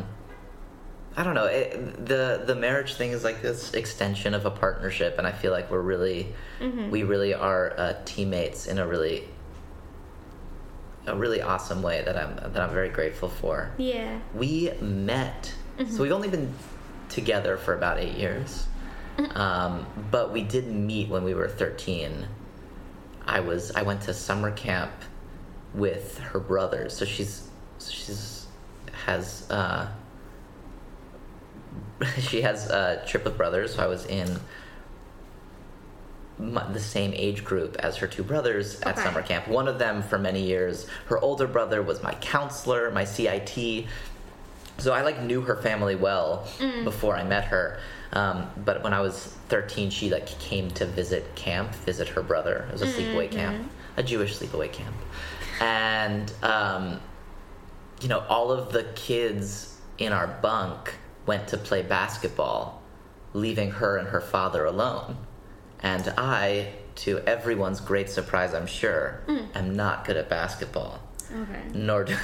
I don't know. The marriage thing is like this extension of a partnership, and I feel like we're really, we really are teammates in a really awesome way that I'm very grateful for. Yeah. We met, so we've only been together for about 8 years, but we did meet when we were 13. I went to summer camp with her brothers, so she has a triplet brothers, so I was in the same age group as her two brothers at Okay. summer camp. One of them for many years, her older brother was my counselor, my CIT. So I like knew her family well before I met her. But when I was 13, she like came to visit her brother. It was a sleepaway camp, a Jewish sleepaway camp. And, you know, all of the kids in our bunk went to play basketball, leaving her and her father alone. And I, to everyone's great surprise, I'm sure, am not good at basketball. Okay. Nor do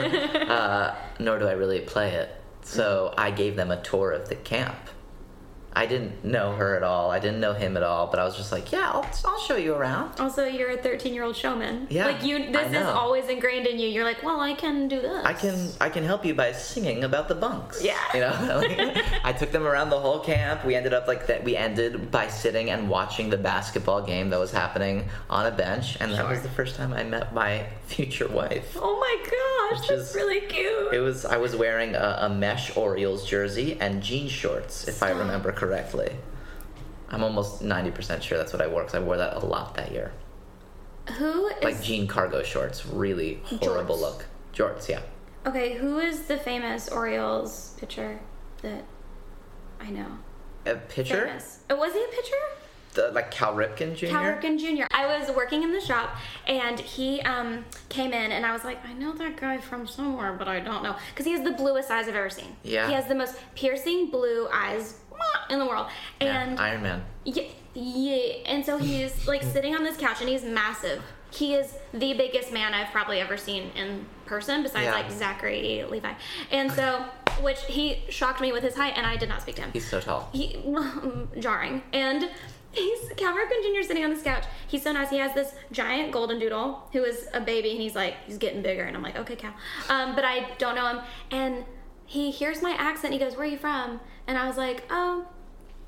I really play it. So I gave them a tour of the camp. I didn't know her at all. I didn't know him at all. But I was just like, yeah, I'll show you around. Also, you're a 13-year-old showman. Yeah, Like I this is know. always ingrained in you. You're like, well, I can do this. I can help you by singing about the bunks. Yeah. You know, like, I took them around the whole camp. We ended up like that. We ended by sitting and watching the basketball game that was happening on a bench, and that was the first time I met my future wife. Oh my gosh, Which that's is- really cute. I was wearing a mesh Orioles jersey and jean shorts, if I remember correctly. I'm almost 90% sure that's what I wore, because I wore that a lot that year. Who is Like jean cargo shorts, really horrible Jorts. look. Jorts, yeah. Okay, who is the famous Orioles pitcher that I know? A pitcher? Famous. Oh, was he a pitcher? Like Cal Ripken Jr.? Cal Ripken Jr. I was working in the shop, and he came in, and I was like, I know that guy from somewhere, but I don't know. Because he has the bluest eyes I've ever seen. Yeah. He has the most piercing blue eyes in the world. And Yeah, Iron Man. yeah, and so he's like sitting on this couch, and he's massive. He is the biggest man I've probably ever seen in person, besides Yeah. like Zachary Levi. And so, which he shocked me with his height, and I did not speak to him. He's so tall. He jarring. And he's Cal Ripken Jr. sitting on this couch. He's so nice. He has this giant golden doodle who is a baby, and he's getting bigger, and I'm like, okay, Cal. But I don't know him. And he hears my accent. He goes, where are you from? And I was like, oh,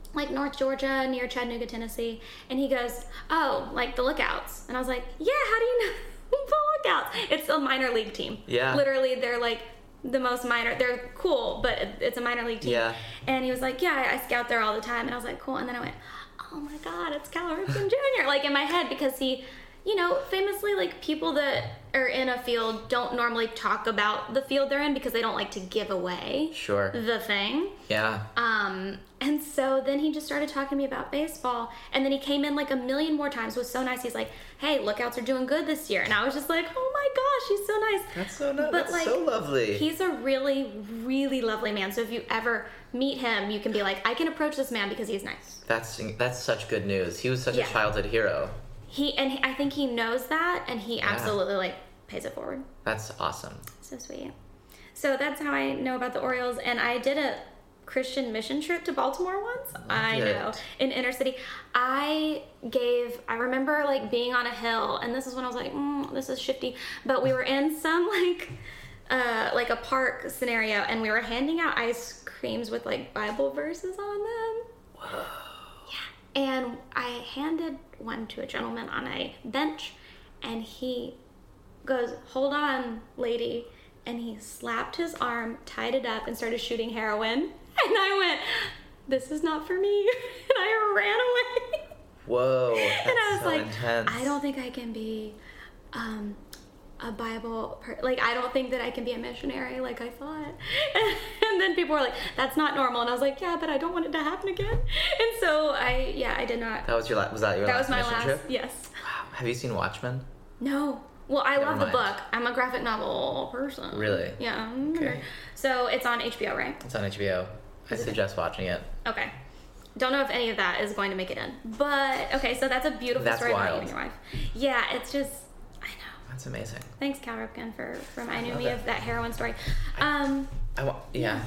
like North Georgia near Chattanooga, Tennessee. And he goes, oh, like the Lookouts. And I was like, yeah, how do you know the Lookouts? It's a minor league team. Yeah. Literally, they're like the most minor. They're cool, but it's a minor league team. Yeah. And he was like, yeah, I scout there all the time. And I was like, cool. And then I went, oh my God, it's Cal Ripken Jr. Like in my head, because he, you know, famously, like people that are in a field don't normally talk about the field they're in because they don't like to give away Sure. the thing. Yeah. And so then he just started talking to me about baseball, and then he came in like a million more times. It was so nice. He's like, hey, Lookouts are doing good this year. And I was just like, oh my gosh, he's so nice. That's so nice. But That's like, so lovely. He's a really, really lovely man. So if you ever meet him, you can be like, I can approach this man because he's nice. That's such good news. He was such Yeah. a childhood hero. I think he knows that, and he absolutely like pays it forward. That's awesome. So sweet. So that's how I know about the Orioles, and I did a Christian mission trip to Baltimore once. I know, in inner city. I remember like being on a hill, and this is when I was like, this is shifty. But we were in some like a park scenario, and we were handing out ice creams with like Bible verses on them. Whoa. Yeah. And I handed one to a gentleman on a bench, and he goes, hold on, lady. And he slapped his arm, tied it up, and started shooting heroin. And I went, this is not for me. And I ran away. Whoa. That's And I was so like, intense. I don't think I can be a Bible like I don't think that I can be a missionary like I thought. And then people were like, that's not normal. And I was like, yeah, but I don't want it to happen again. And so I did not. That was your was that your That last was my mission last. trip? Yes. Wow. Have you seen Watchmen? No. Well, I love the mind. book. I'm a graphic novel person. Really? Yeah. Okay. So it's on HBO, right? It's on HBO. I suggest watching it. Okay. Don't know if any of that is going to make it in. But, okay, so that's a beautiful That's story about you wild. and your wife. Yeah, it's just, I know. That's amazing. Thanks, Cal Ripken, for reminding Love me it. of that heroin story. Yeah.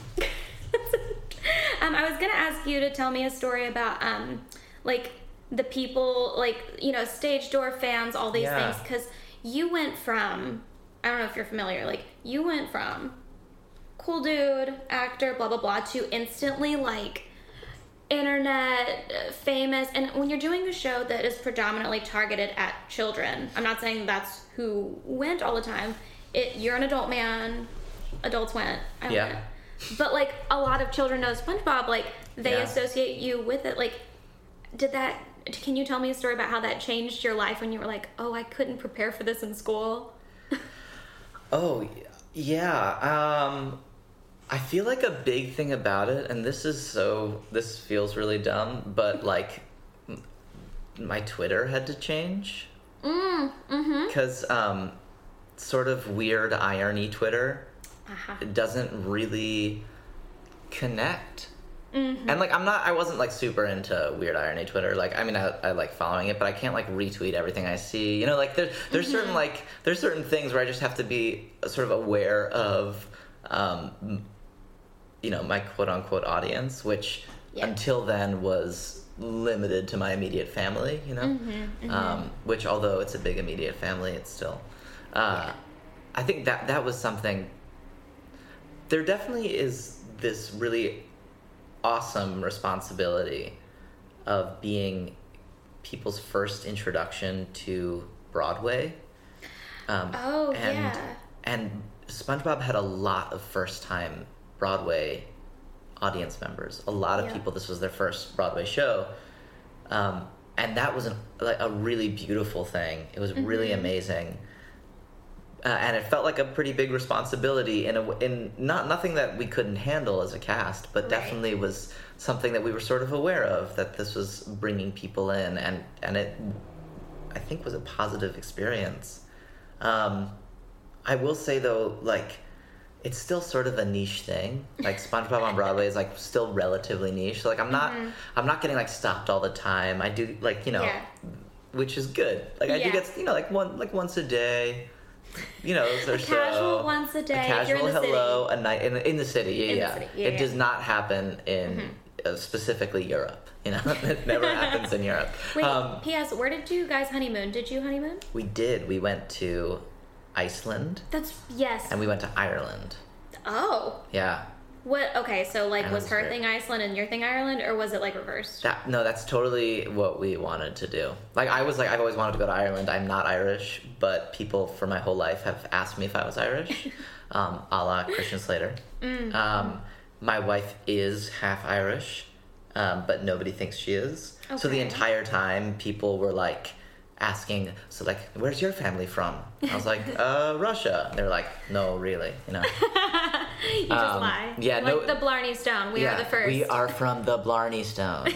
I was going to ask you to tell me a story about, like, the people, like, you know, Stage Door fans, all these Yeah. things. Because you went from, I don't know if you're familiar, like, you went from cool dude, actor, blah, blah, blah, to instantly, like, internet famous. And when you're doing a show that is predominantly targeted at children, I'm not saying that's who went all the time. You're an adult man. Adults went. I Yeah. went. But, like, a lot of children know SpongeBob. Like, they Yeah. associate you with it. Like, can you tell me a story about how that changed your life when you were like, oh, I couldn't prepare for this in school? Oh, yeah. I feel like a big thing about it, and this feels really dumb, but like my Twitter had to change. Because sort of weird irony Twitter it doesn't really connect. And like I wasn't like super into weird irony Twitter. Like I mean I like following it, but I can't like retweet everything I see. You know, like there's certain things where I just have to be sort of aware of you know, my quote unquote audience, which until then was limited to my immediate family, you know? Which although it's a big immediate family, it's still I think that was something. There definitely is this really awesome responsibility of being people's first introduction to Broadway. And SpongeBob had a lot of first-time Broadway audience members. A lot of people, this was their first Broadway show. And that was a really beautiful thing. It was really amazing. And it felt like a pretty big responsibility in nothing that we couldn't handle as a cast, but definitely was something that we were sort of aware of, that this was bringing people in, and it, I think, was a positive experience. I will say though, like, it's still sort of a niche thing. Like SpongeBob on Broadway is like still relatively niche. So like I'm not getting like stopped all the time. I do like, you know, which is good. Like I do get, you know, like once a day. You know, there's a casual once a day. A casual if you're in the hello, city. a night in the city. In the city. Yeah, it does not happen in specifically Europe. You know, it never happens in Europe. Wait, P.S. Where did you guys honeymoon? Did you honeymoon? We did. We went to Iceland. Yes. And we went to Ireland. Oh. Yeah. Okay, so like, Ireland's was her great. thing Iceland and your thing Ireland, or was it like reversed? No, that's totally what we wanted to do. Like, I've always wanted to go to Ireland. I'm not Irish, but people for my whole life have asked me if I was Irish, a la Christian Slater. My wife is half Irish, but nobody thinks she is. So the Okay. entire time, people were like asking, so like, where's your family from? I was like, Russia. And they were like, no, really, you know. You just lie. yeah, like no- the Blarney Stone. We are the first. We are from the Blarney Stone.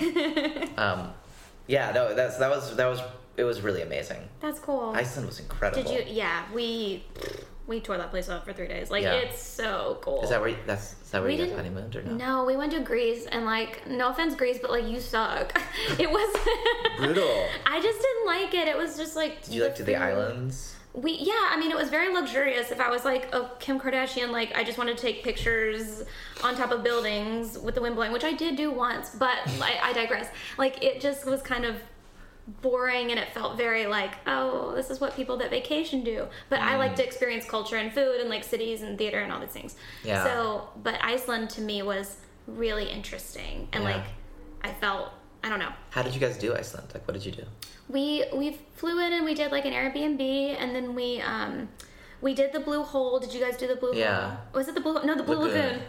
No, it was really amazing. That's cool. Iceland was incredible. Did you? Yeah, we tore that place up for 3 days. Like, Yeah. it's so cool. Is that where you guys didn't- honeymooned or no? No, we went to Greece, and like, no offense, Greece, but like, you suck. It was Brutal. I just didn't like it. It was just like. Did you like to the food. islands? I mean, it was very luxurious. If I was like a Kim Kardashian, like, I just wanted to take pictures on top of buildings with the wind blowing, which I did do once, but I digress. Like, it just was kind of boring, and it felt very like, oh, this is what people that vacation do. But I like to experience culture and food and like cities and theater and all these things. Yeah. So, but Iceland to me was really interesting, and Yeah. like, I felt, I don't know. How did you guys do Iceland? Like, what did you do? We flew in and we did like an Airbnb, and then we did the Blue Hole. Did you guys do the Blue Yeah. Hole? Was it the Blue? No, the Blue Lagoon.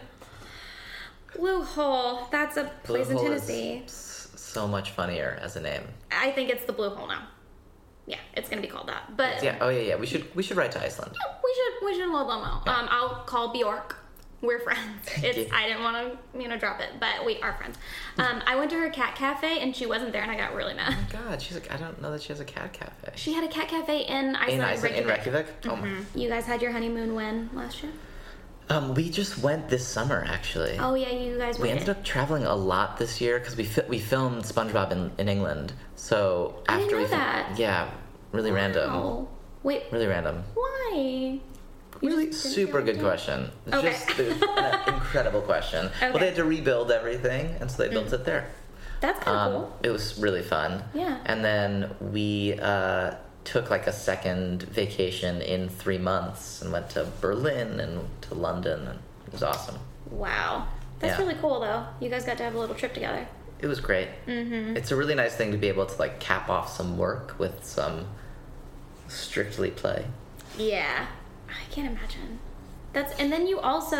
Blue Hole. That's a place in Blue Hole Tennessee. is so much funnier as a name. I think it's the Blue Hole now. Yeah, it's gonna be called that. But Yeah. Oh yeah. We should write to Iceland. we should let them know. I'll call Bjork. We're friends. you. I didn't want to drop it, but we are friends. I went to her cat cafe and she wasn't there, and I got really mad. Oh my God, she's like, I don't know that she has a cat cafe. She had a cat cafe in Iceland. In Reykjavik. Oh my. You guys had your honeymoon when last year? We just went this summer actually. Oh yeah, you guys We went. ended up traveling a lot this year because we filmed SpongeBob in England. So I didn't after know we that. yeah, really random. Oh, wait, Really random. why? You Really just didn't super feel good like it? question. It's Okay. just an incredible question. Well, Okay. they had to rebuild everything, and so they built it there. That's kind of cool. It was really fun. Yeah. And then we took like a second vacation in 3 months and went to Berlin and to London, and it was awesome. Wow, that's Yeah. really cool though. You guys got to have a little trip together. It was great. Mm-hmm. It's a really nice thing to be able to like cap off some work with some strictly play. Yeah, I can't imagine. And then you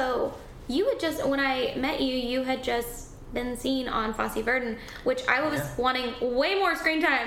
had just, when I met you, you had just been seen on Fosse Verdon, which I was Yeah. wanting way more screen time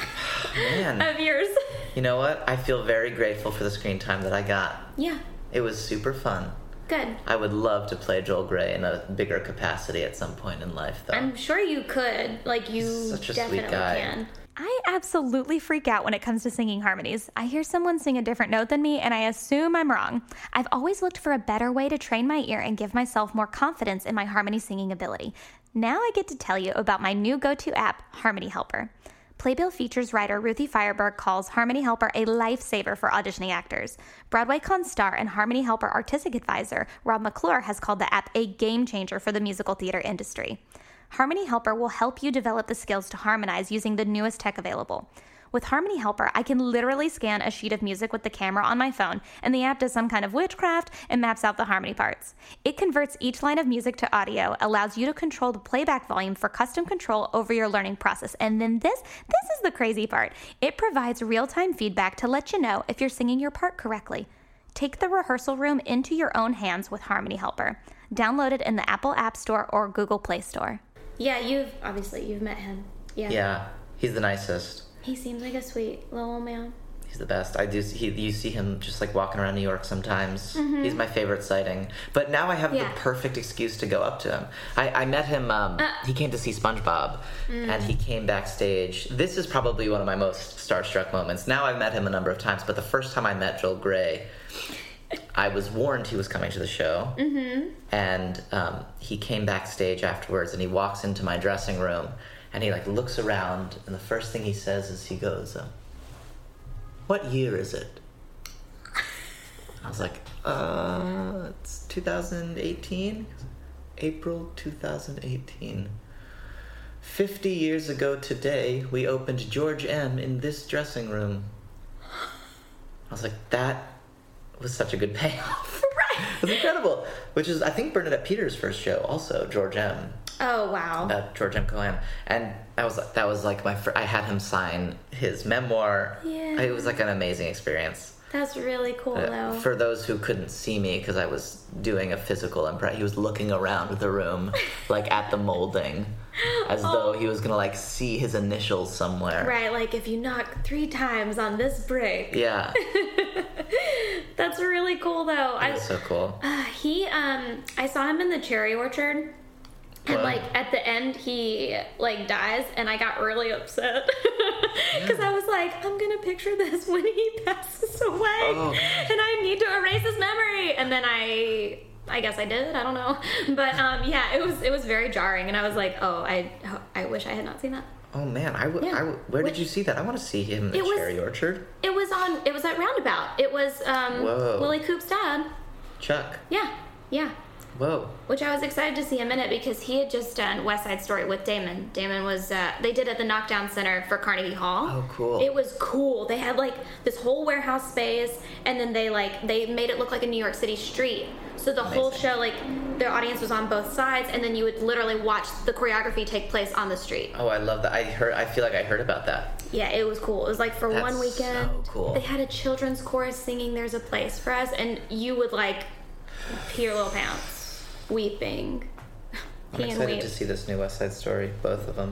Man, of yours. you know what? I feel very grateful for the screen time that I got. Yeah, It was super fun. good. I would love to play Joel Grey in a bigger capacity at some point in life, though. I'm sure you could. Like, you Such a sweet definitely guy. can. I absolutely freak out when it comes to singing harmonies. I hear someone sing a different note than me and I assume I'm wrong. I've always looked for a better way to train my ear and give myself more confidence in my harmony singing ability. Now I get to tell you about my new go-to app, Harmony Helper. Playbill Features writer Ruthie Fireberg calls Harmony Helper a lifesaver for auditioning actors. BroadwayCon star and Harmony Helper artistic advisor Rob McClure has called the app a game changer for the musical theater industry. Harmony Helper will help you develop the skills to harmonize using the newest tech available. With Harmony Helper, I can literally scan a sheet of music with the camera on my phone, and the app does some kind of witchcraft and maps out the harmony parts. It converts each line of music to audio, allows you to control the playback volume for custom control over your learning process. And then this is the crazy part. It provides real-time feedback to let you know if you're singing your part correctly. Take the rehearsal room into your own hands with Harmony Helper. Download it in the Apple App Store or Google Play Store. Yeah, you've met him. Yeah. Yeah, he's the nicest. He seems like a sweet little old man. He's the best. You see him just like walking around New York sometimes. He's my favorite sighting. But now I have Yeah. the perfect excuse to go up to him. I met him, he came to see SpongeBob, and he came backstage. This is probably one of my most starstruck moments. Now I've met him a number of times, but the first time I met Joel Grey, I was warned he was coming to the show, and he came backstage afterwards, and he walks into my dressing room, and he like looks around, and the first thing he says is he goes, "What year is it?" I was like, it's 2018, April 2018. 50 years ago today, we opened George M. in this dressing room. I was like, that was such a good payoff. It's incredible. Which is, I think, Bernadette Peters' first show, also George M. Oh wow. George M. Cohan, and that was like I had him sign his memoir. Yeah. It was like an amazing experience. That's really cool though. For those who couldn't see me, because I was doing a physical impression, he was looking around the room, like at the molding, as though he was gonna like see his initials somewhere. Right, like if you knock 3 times on this brick. Yeah. That's really cool though. That's so cool. I saw him in the Cherry Orchard. And, Wow. like, at the end, he, like, dies, and I got really upset. Because I was like, I'm going to picture this when he passes away. Oh. And I need to erase his memory. And then I guess I did. I don't know. But, yeah, it was very jarring. And I was like, oh, I wish I had not seen that. Oh man, Yeah. where did you see that? I want to see him in the Cherry Orchard. It was at Roundabout. It was Whoa. Lily Coop's dad. Chuck. Yeah. Whoa. Which I was excited to see him in it because he had just done West Side Story with Damon. Damon was, they did it at the Knockdown Center for Carnegie Hall. Oh, cool. It was cool. They had, like, this whole warehouse space, and then they made it look like a New York City street. So the whole Amazing. show, like, the audience was on both sides, and then you would literally watch the choreography take place on the street. Oh, I love that. I feel like I heard about that. Yeah, it was cool. It was, like, for That's one weekend. so cool. They had a children's chorus singing There's a Place for Us, and you would, like, pee your little pants. Weeping. I'm excited to see this new West Side Story, both of them.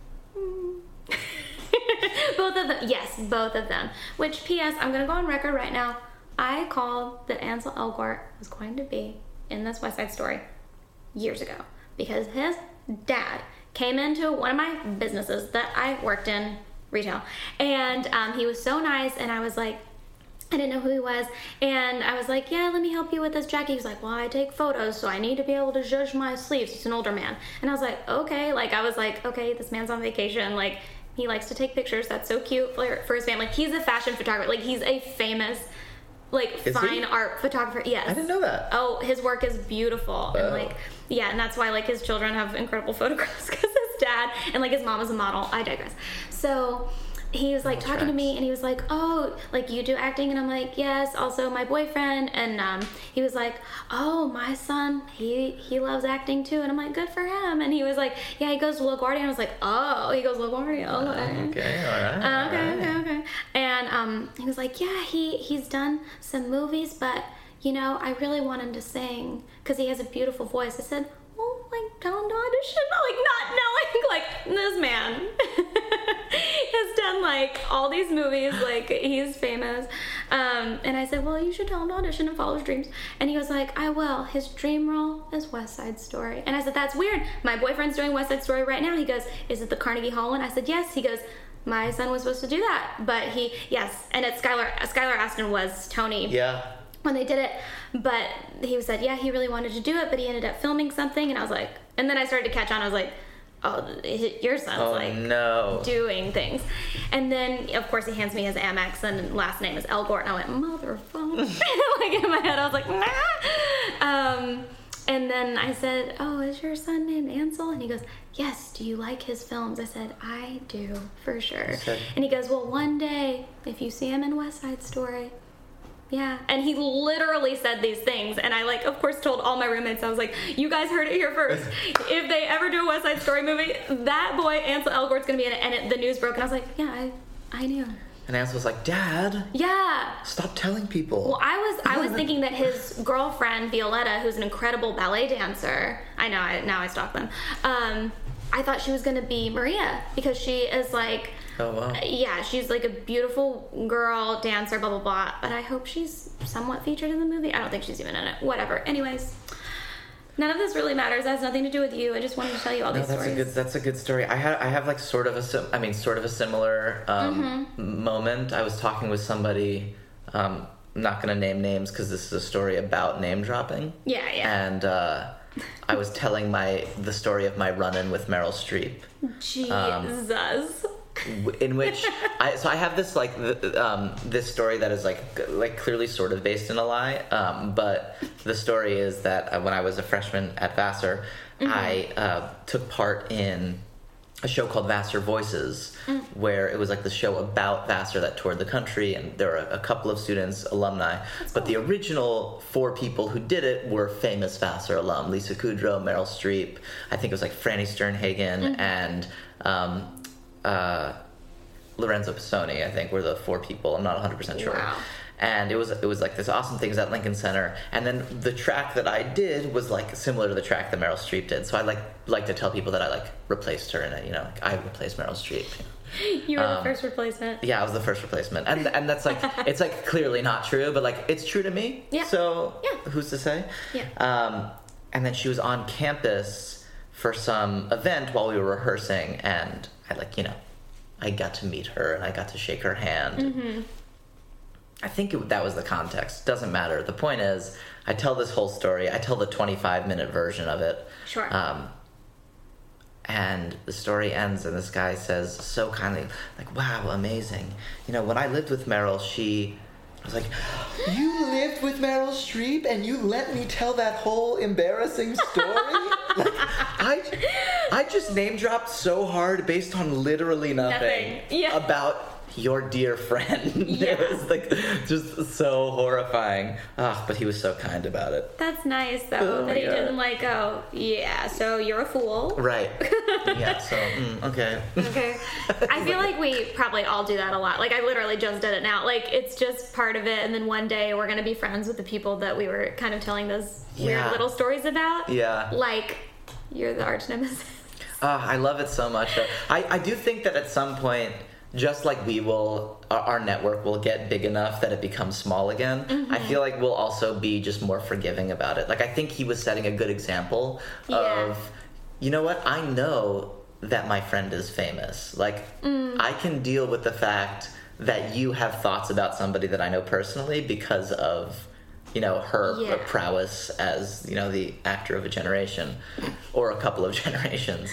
Both of them. Yes, both of them. Which, P.S., I'm going to go on record right now. I called that Ansel Elgort was going to be in this West Side Story years ago because his dad came into one of my businesses that I worked in, retail, and he was so nice, and I was like, I didn't know who he was, and I was like, yeah, let me help you with this jacket. He was like, well, I take photos, so I need to be able to judge my sleeves. He's an older man. And I was like, okay. Like, I was like, okay, this man's on vacation. Like, he likes to take pictures. That's so cute for his family. He's a fashion photographer. Like, he's a famous, like, Is fine he? art photographer. Yes. I didn't know that. Oh, his work is beautiful. And, Oh. like, yeah, and that's why, like, his children have incredible photographs because his dad, and, like, his mom is a model. I digress. So he was like talking to me, and he was like, oh, like, you do acting? And I'm like, yes, also my boyfriend. And he was like, oh, my son, he loves acting too. And I'm like, good for him. And he was like, yeah, he goes to LaGuardia. And I was like, oh, he goes to LaGuardia. Okay, all right. Okay. And he was like, yeah, he's done some movies, but, you know, I really want him to sing because he has a beautiful voice. I said, well, like, tell him to audition. Like, not knowing, like, this man has done, like, all these movies. Like, he's famous. And I said, well, you should tell him to audition and follow his dreams. And he was like, I will. His dream role is West Side Story. And I said, that's weird. My boyfriend's doing West Side Story right now. He goes, is it the Carnegie Hall one? I said, yes. He goes, my son was supposed to do that. But yes. And it's Skylar Astin was Tony. Yeah. When they did it, but he said, yeah, he really wanted to do it, but he ended up filming something, and I was like, and then I started to catch on. I was like, oh, your son's like no. doing things, and then of course he hands me his Amex, and last name is Elgort, and I went, motherfucker, like in my head, I was like, nah. And then I said, oh, is your son named Ansel? And he goes, yes. Do you like his films? I said, I do, for sure. And he goes, well, one day if you see him in West Side Story. Yeah, and he literally said these things, and I, like, of course, told all my roommates. I was like, you guys heard it here first. If they ever do a West Side Story movie, that boy, Ansel Elgort's gonna be in it, and the news broke, and I was like, yeah, I knew. And Ansel was like, Dad, Yeah. stop telling people. Well, I was thinking that his girlfriend, Violetta, who's an incredible ballet dancer, now I stalk them, I thought she was gonna be Maria, because she is, like, oh, wow. yeah, she's like a beautiful girl, dancer, blah, blah, blah. But I hope she's somewhat featured in the movie. I don't think she's even in it. Whatever. Anyways, none of this really matters. It has nothing to do with you. I just wanted to tell you all these stories. That's a good story. I have like sort of a similar moment. I was talking with somebody. I'm not going to name names because this is a story about name dropping. Yeah. And I was telling the story of my run-in with Meryl Streep. Jesus. In which I have this like this story that is like clearly sort of based in a lie, but the story is that when I was a freshman at Vassar, I took part in a show called Vassar Voices, where it was like the show about Vassar that toured the country, and there were a couple of students, alumni. But the original 4 people who did it were famous Vassar alum: Lisa Kudrow, Meryl Streep, I think it was like Franny Sternhagen, and Lorenzo Pisoni, I think, were the 4 people. I'm not 100% sure. Wow. And it was like this awesome thing. It was at Lincoln Center, and then the track that I did was like similar to the track that Meryl Streep did. So I like to tell people that I like replaced her in it. You know, like I replaced Meryl Streep. You were the first replacement. Yeah, I was the first replacement, and that's like it's like clearly not true, but like it's true to me. Yeah. So Yeah. who's to say? Yeah. And then she was on campus for some event while we were rehearsing, and I got to meet her and I got to shake her hand. Mm-hmm. I think that was the context. Doesn't matter. The point is, I tell this whole story. I tell the 25-minute version of it. Sure. And the story ends, and this guy says so kindly, like, "Wow, amazing. You know, when I lived with Meryl, I was like, you lived with Meryl Streep, and you let me tell that whole embarrassing story? Like, I just name dropped so hard based on literally nothing. Yeah. About your dear friend." Yeah. It was like just so horrifying. But he was so kind about it. That's nice, though, Oh that my he God. didn't like go, yeah, so you're a fool. Right. Yeah, so, okay. Okay. I feel like we probably all do that a lot. Like, I literally just did it now. Like, it's just part of it, and then one day we're going to be friends with the people that we were kind of telling those weird Yeah. little stories about. Yeah. Like, you're the arch nemesis. I love it so much. I do think that at some point, just like we will, our network will get big enough that it becomes small again. Mm-hmm. I feel like we'll also be just more forgiving about it. Like, I think he was setting a good example of, you know what, I know that my friend is famous. Like, I can deal with the fact that you have thoughts about somebody that I know personally because of, you know, her prowess as, you know, the actor of a generation or a couple of generations.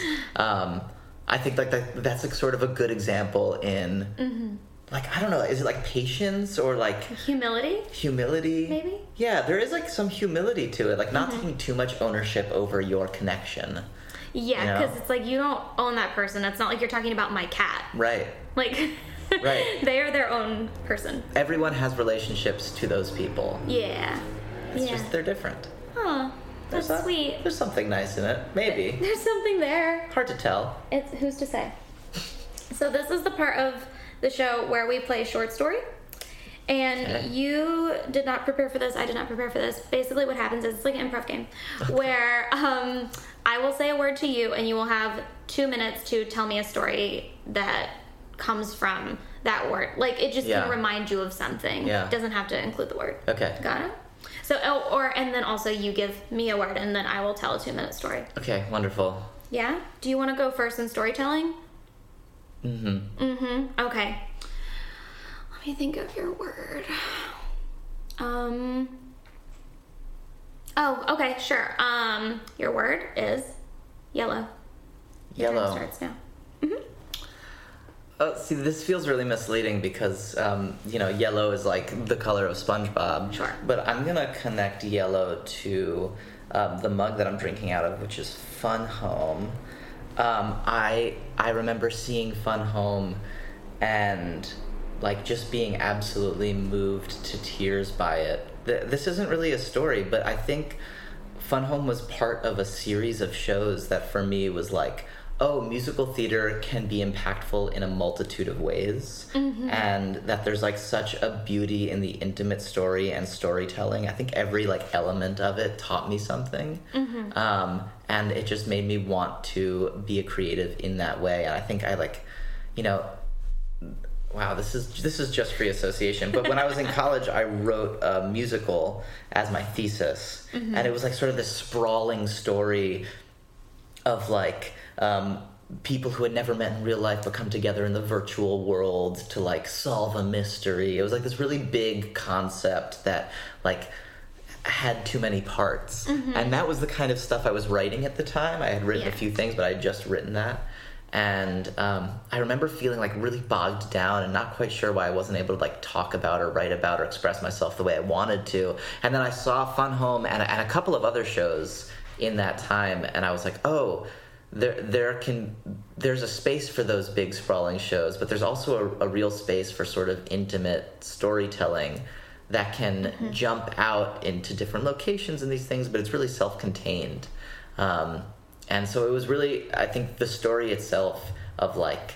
I think like that's like sort of a good example in like, I don't know, is it like patience or like Humility? Maybe? Yeah, there is like some humility to it, like not taking too much ownership over your connection. Yeah, You know? because it's like you don't own that person. It's not like you're talking about my cat. Right. Like, Right. they are their own person. Everyone has relationships to those people. Yeah. It's just they're different. Oh, that's There's sweet. There's something nice in it. Maybe. There's something there. Hard to tell. It's who's to say. So this is the part of the show where we play short story. And Okay. you did not prepare for this. I did not prepare for this. Basically what happens is it's like an improv game where I will say a word to you and you will have 2 minutes to tell me a story that comes from that word. Like, it just can remind you of something. Yeah. It doesn't have to include the word. Okay. Got it? So, and then also you give me a word and then I will tell a 2-minute story. Okay, wonderful. Yeah? Do you want to go first in storytelling? Okay. Let me think of your word. Oh, okay, sure. Your word is yellow. Your time Yellow. starts now. Oh, see, this feels really misleading because, you know, yellow is like the color of SpongeBob. Sure. But I'm going to connect yellow to the mug that I'm drinking out of, which is Fun Home. I remember seeing Fun Home and, like, just being absolutely moved to tears by it. This isn't really a story, but I think Fun Home was part of a series of shows that for me was like, oh, musical theater can be impactful in a multitude of ways, and that there's like such a beauty in the intimate story and storytelling. I think every like element of it taught me something, and it just made me want to be a creative in that way. And I think I like, you know, wow, this is just free association. But when I was in college, I wrote a musical as my thesis, and it was like sort of this sprawling story of like people who had never met in real life but come together in the virtual world to like solve a mystery. It was like this really big concept that like had too many parts, and that was the kind of stuff I was writing at the time. I had written a few things, but I had just written that. And I remember feeling like really bogged down and not quite sure why I wasn't able to like talk about or write about or express myself the way I wanted to. And then I saw Fun Home and a couple of other shows in that time, and I was like, oh, there's a space for those big sprawling shows, but there's also a real space for sort of intimate storytelling that can jump out into different locations and these things, but it's really self-contained. And so it was really, I think the story itself of like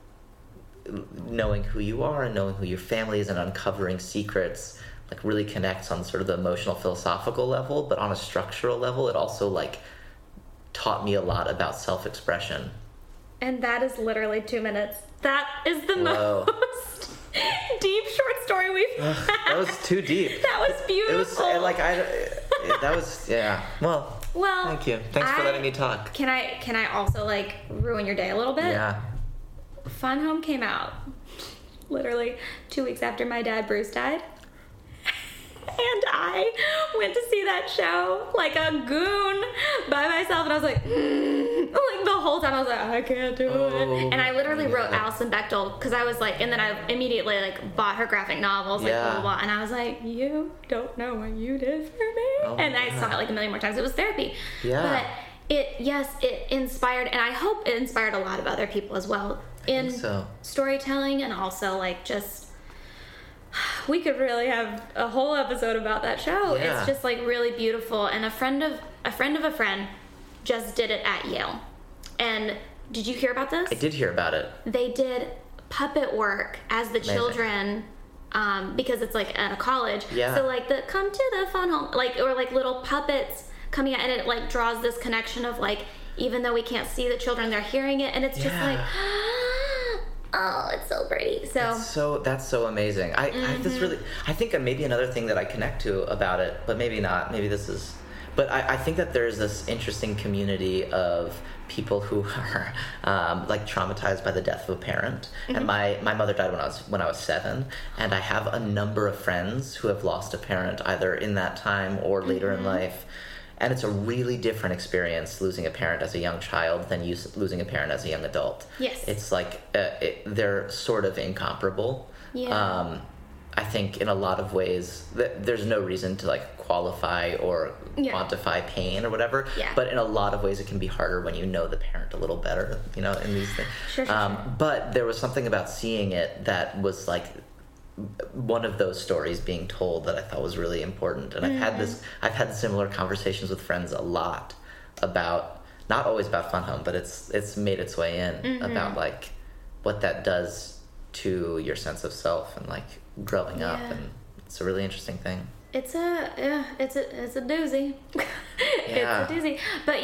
knowing who you are and knowing who your family is and uncovering secrets like really connects on sort of the emotional philosophical level, but on a structural level it also like taught me a lot about self-expression. And that is literally 2 minutes. That is the most deep short story we've had. That was too deep. That was beautiful. It was like that was yeah. Well, thank you. Thanks for letting me talk. Can I also like ruin your day a little bit? Yeah. Fun Home came out literally 2 weeks after my dad Bruce died. And I went to see that show like a goon by myself, and I was like, like the whole time I was like, I can't do it. And I literally wrote Alison Bechdel because I was like, and then I immediately like bought her graphic novels, like blah, blah, blah, and I was like, you don't know what you did for me. And I saw it like a million more times. It was therapy. Yeah. But it inspired, and I hope it inspired a lot of other people as well in storytelling, and also like just. We could really have a whole episode about that show. Yeah. It's just like really beautiful, and a friend of a friend just did it at Yale. And did you hear about this? I did hear about it. They did puppet work as the children, because it's like at a college. Yeah. So like the come to the Fun Home, like, or like little puppets coming out, and it like draws this connection of like, even though we can't see the children, they're hearing it, and it's just like. Oh, it's so pretty. That's so amazing. I think maybe another thing that I connect to about it, but maybe not. Maybe this is, but I think that there's this interesting community of people who are like traumatized by the death of a parent. And my mother died when I was 7, and I have a number of friends who have lost a parent either in that time or later in life. And it's a really different experience losing a parent as a young child than losing a parent as a young adult. Yes. It's like they're sort of incomparable. Yeah. I think in a lot of ways there's no reason to like qualify or quantify pain or whatever. Yeah. But in a lot of ways it can be harder when you know the parent a little better, you know, in these things. Sure. But there was something about seeing it that was like one of those stories being told that I thought was really important. And I've had similar conversations with friends a lot about, not always about Fun Home, but it's made its way in about like what that does to your sense of self and like growing up, and it's a really interesting thing. It's a doozy. Yeah. It's a doozy. But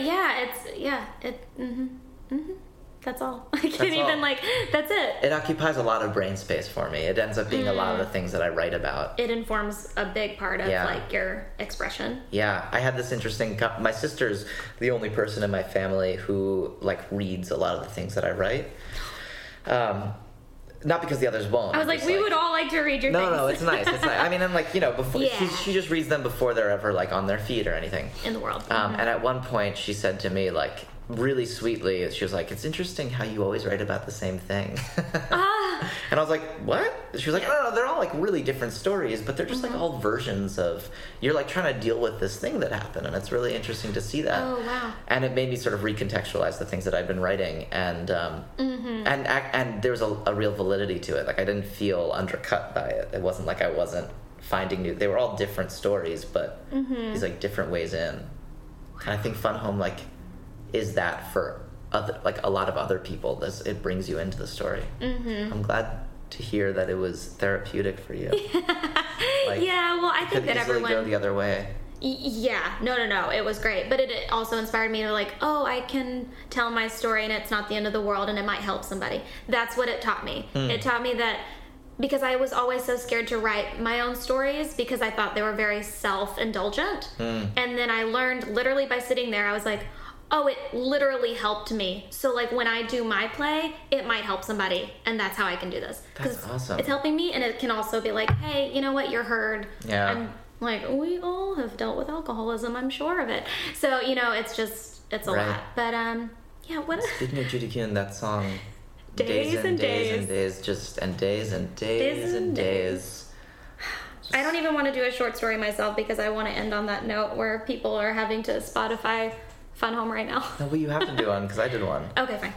that's all. I can't even that's it. It occupies a lot of brain space for me. It ends up being a lot of the things that I write about. It informs a big part of like your expression. Yeah, I had this interesting, my sister's the only person in my family who like reads a lot of the things that I write. Not because the others won't. I was like, we would all like to read your things. No, it's nice. It's nice. I mean, I'm like, you know, before she just reads them before they're ever like on their feed or anything. In the world. And at one point she said to me, like, really sweetly, she was like, it's interesting how you always write about the same thing. And I was like, what? She was like, no, they're all like really different stories, but they're just like all versions of, you're like trying to deal with this thing that happened, and it's really interesting to see that. Oh, wow. And it made me sort of recontextualize the things that I've been writing, and and there was a real validity to it. Like I didn't feel undercut by it. It wasn't like I wasn't finding new, they were all different stories, but these like different ways in. And I think Fun Home like is that for other, like a lot of other people. It brings you into the story. I'm glad to hear that it was therapeutic for you. Like, yeah, well, I think that everyone go the other way. Yeah, no, it was great, but it also inspired me to like, oh, I can tell my story and it's not the end of the world and it might help somebody. That's what it taught me. It taught me that, because I was always so scared to write my own stories because I thought they were very self-indulgent. And then I learned literally by sitting there, I was like, oh, it literally helped me. So like when I do my play, it might help somebody, and that's how I can do this. That's awesome. It's helping me, and it can also be like, hey, you know what, you're heard. Yeah. I'm like, we all have dealt with alcoholism, I'm sure of it. So, you know, it's a lot. But yeah, what Speaking of Judy Kuhn, that song Days and Days. I don't even want to do a short story myself because I want to end on that note where people are having to Spotify fun home right now. No, but you have to do one because I did one. Okay, fine.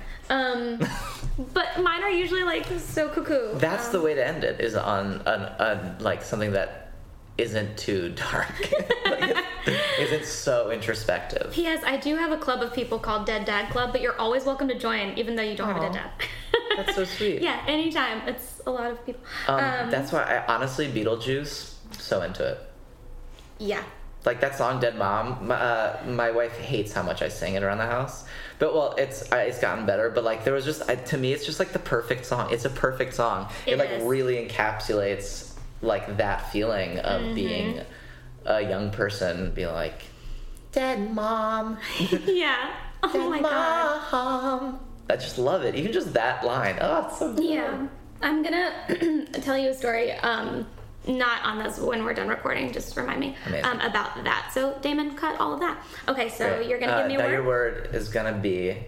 But mine are usually like so cuckoo. That's the way to end it, is on like something that isn't too dark. Like, isn't so introspective. P.S. I do have a club of people called Dead Dad Club, but you're always welcome to join, even though you don't have a dead dad. That's so sweet. Yeah, anytime. It's a lot of people. That's why I honestly, Beetlejuice, so into it. Yeah. Like that song Dead Mom, my wife hates how much I sing it around the house. But well, it's gotten better, but like there was just, to me it's just like the perfect song. It's a perfect song. It like is. really encapsulates like that feeling of being a young person, being like, Dead Mom. Yeah. Oh Dead my god. Mom. I just love it. Even just that line. Oh, it's so good. Yeah. I'm gonna tell you a story, not on this when we're done recording, just remind me, about that. So Damon, cut all of that. Okay, so Great. you're gonna give me a word? Your word is gonna be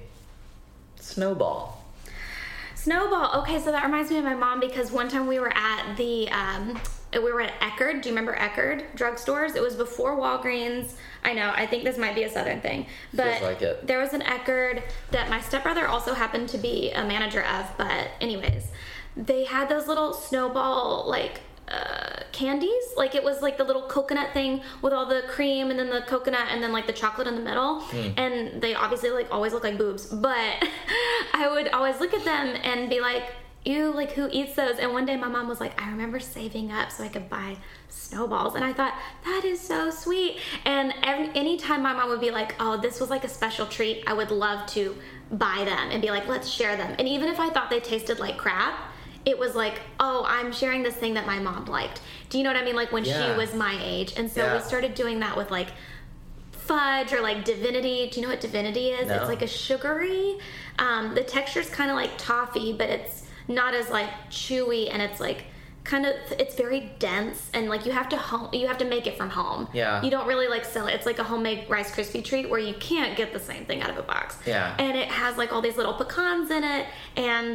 snowball. Snowball. Okay, so that reminds me of my mom, because one time we were at the we were at Eckerd. Do you remember Eckerd drugstores? It was before Walgreens. I know, I think this might be a Southern thing, but Feels like it. There was an Eckerd that my stepbrother also happened to be a manager of. But anyways, they had those little snowball like candies. Like it was like the little coconut thing with all the cream and then the coconut and then like the chocolate in the middle. And they obviously like always look like boobs, but I would always look at them and be like, ew, like who eats those? And one day my mom was like, I remember saving up so I could buy snowballs. And I thought, that is so sweet. And anytime my mom would be like, oh, this was like a special treat, I would love to buy them and be like, let's share them. And even if I thought they tasted like crap, it was like, oh, I'm sharing this thing that my mom liked. Do you know what I mean? Like when she was my age. And so we started doing that with like fudge or like Divinity. Do you know what Divinity is? No. It's like a sugary, the texture's kind of like toffee, but it's not as like chewy, and it's like kind of, it's very dense, and like you have to make it from home. Yeah. You don't really like sell it. It's like a homemade Rice Krispie treat where you can't get the same thing out of a box. Yeah. And it has like all these little pecans in it, and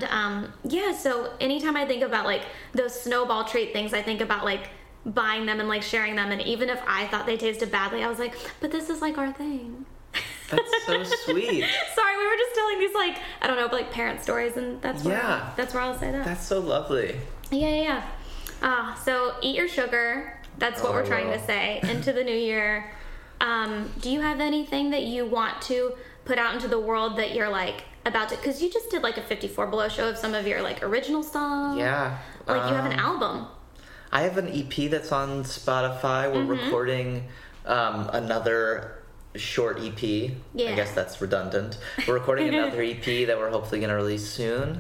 so anytime I think about like those snowball treat things, I think about like buying them and like sharing them, and even if I thought they tasted badly, I was like, but this is like our thing. That's so sweet. Sorry, we were just telling these like, I don't know, but like parent stories, and that's where I'll say that. That's so lovely. Yeah. So eat your sugar. That's what we're trying to say into the new year. Do you have anything that you want to put out into the world that you're like about to, because you just did like a 54 Below show of some of your like original songs. Yeah. Like you have an album. I have an EP that's on Spotify. We're recording another short EP. Yeah. I guess that's redundant. We're recording another EP that we're hopefully going to release soon.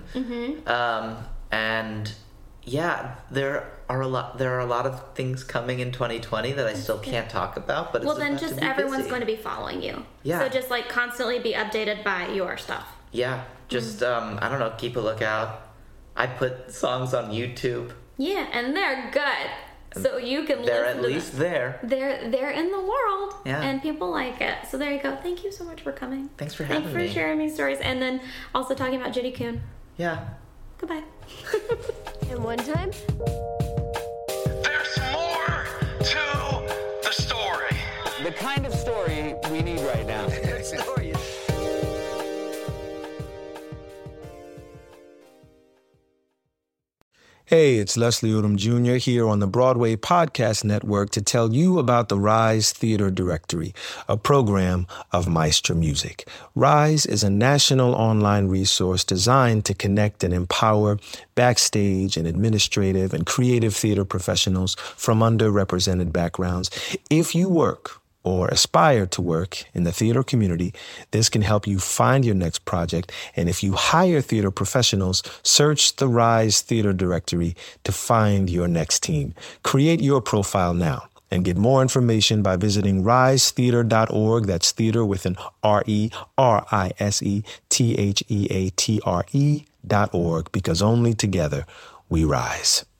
And yeah, there are a lot of things coming in 2020 that I still can't talk about, but Well, it's then about just to be everyone's busy. going to be following you. Yeah. So just like constantly be updated by your stuff. Yeah, just I don't know, keep a lookout. I put songs on YouTube. Yeah, and they're good. So you can They're listen at to least them. there. They're in the world. Yeah. And people like it. So there you go. Thank you so much for coming. Thanks for having Thanks me. for sharing me stories, and then also talking about Judy Kuhn. Yeah. Goodbye. And one time, There's more to the story. The kind of story we need right now. Hey, it's Leslie Odom Jr. here on the Broadway Podcast Network to tell you about the Rise Theater Directory, a program of Maestro Music. Rise is a national online resource designed to connect and empower backstage and administrative and creative theater professionals from underrepresented backgrounds. If you work or aspire to work in the theater community, this can help you find your next project. And if you hire theater professionals, search the Rise Theater Directory to find your next team. Create your profile now and get more information by visiting risetheater.org. That's theater with an RERISETHEATRE.org, because only together we rise.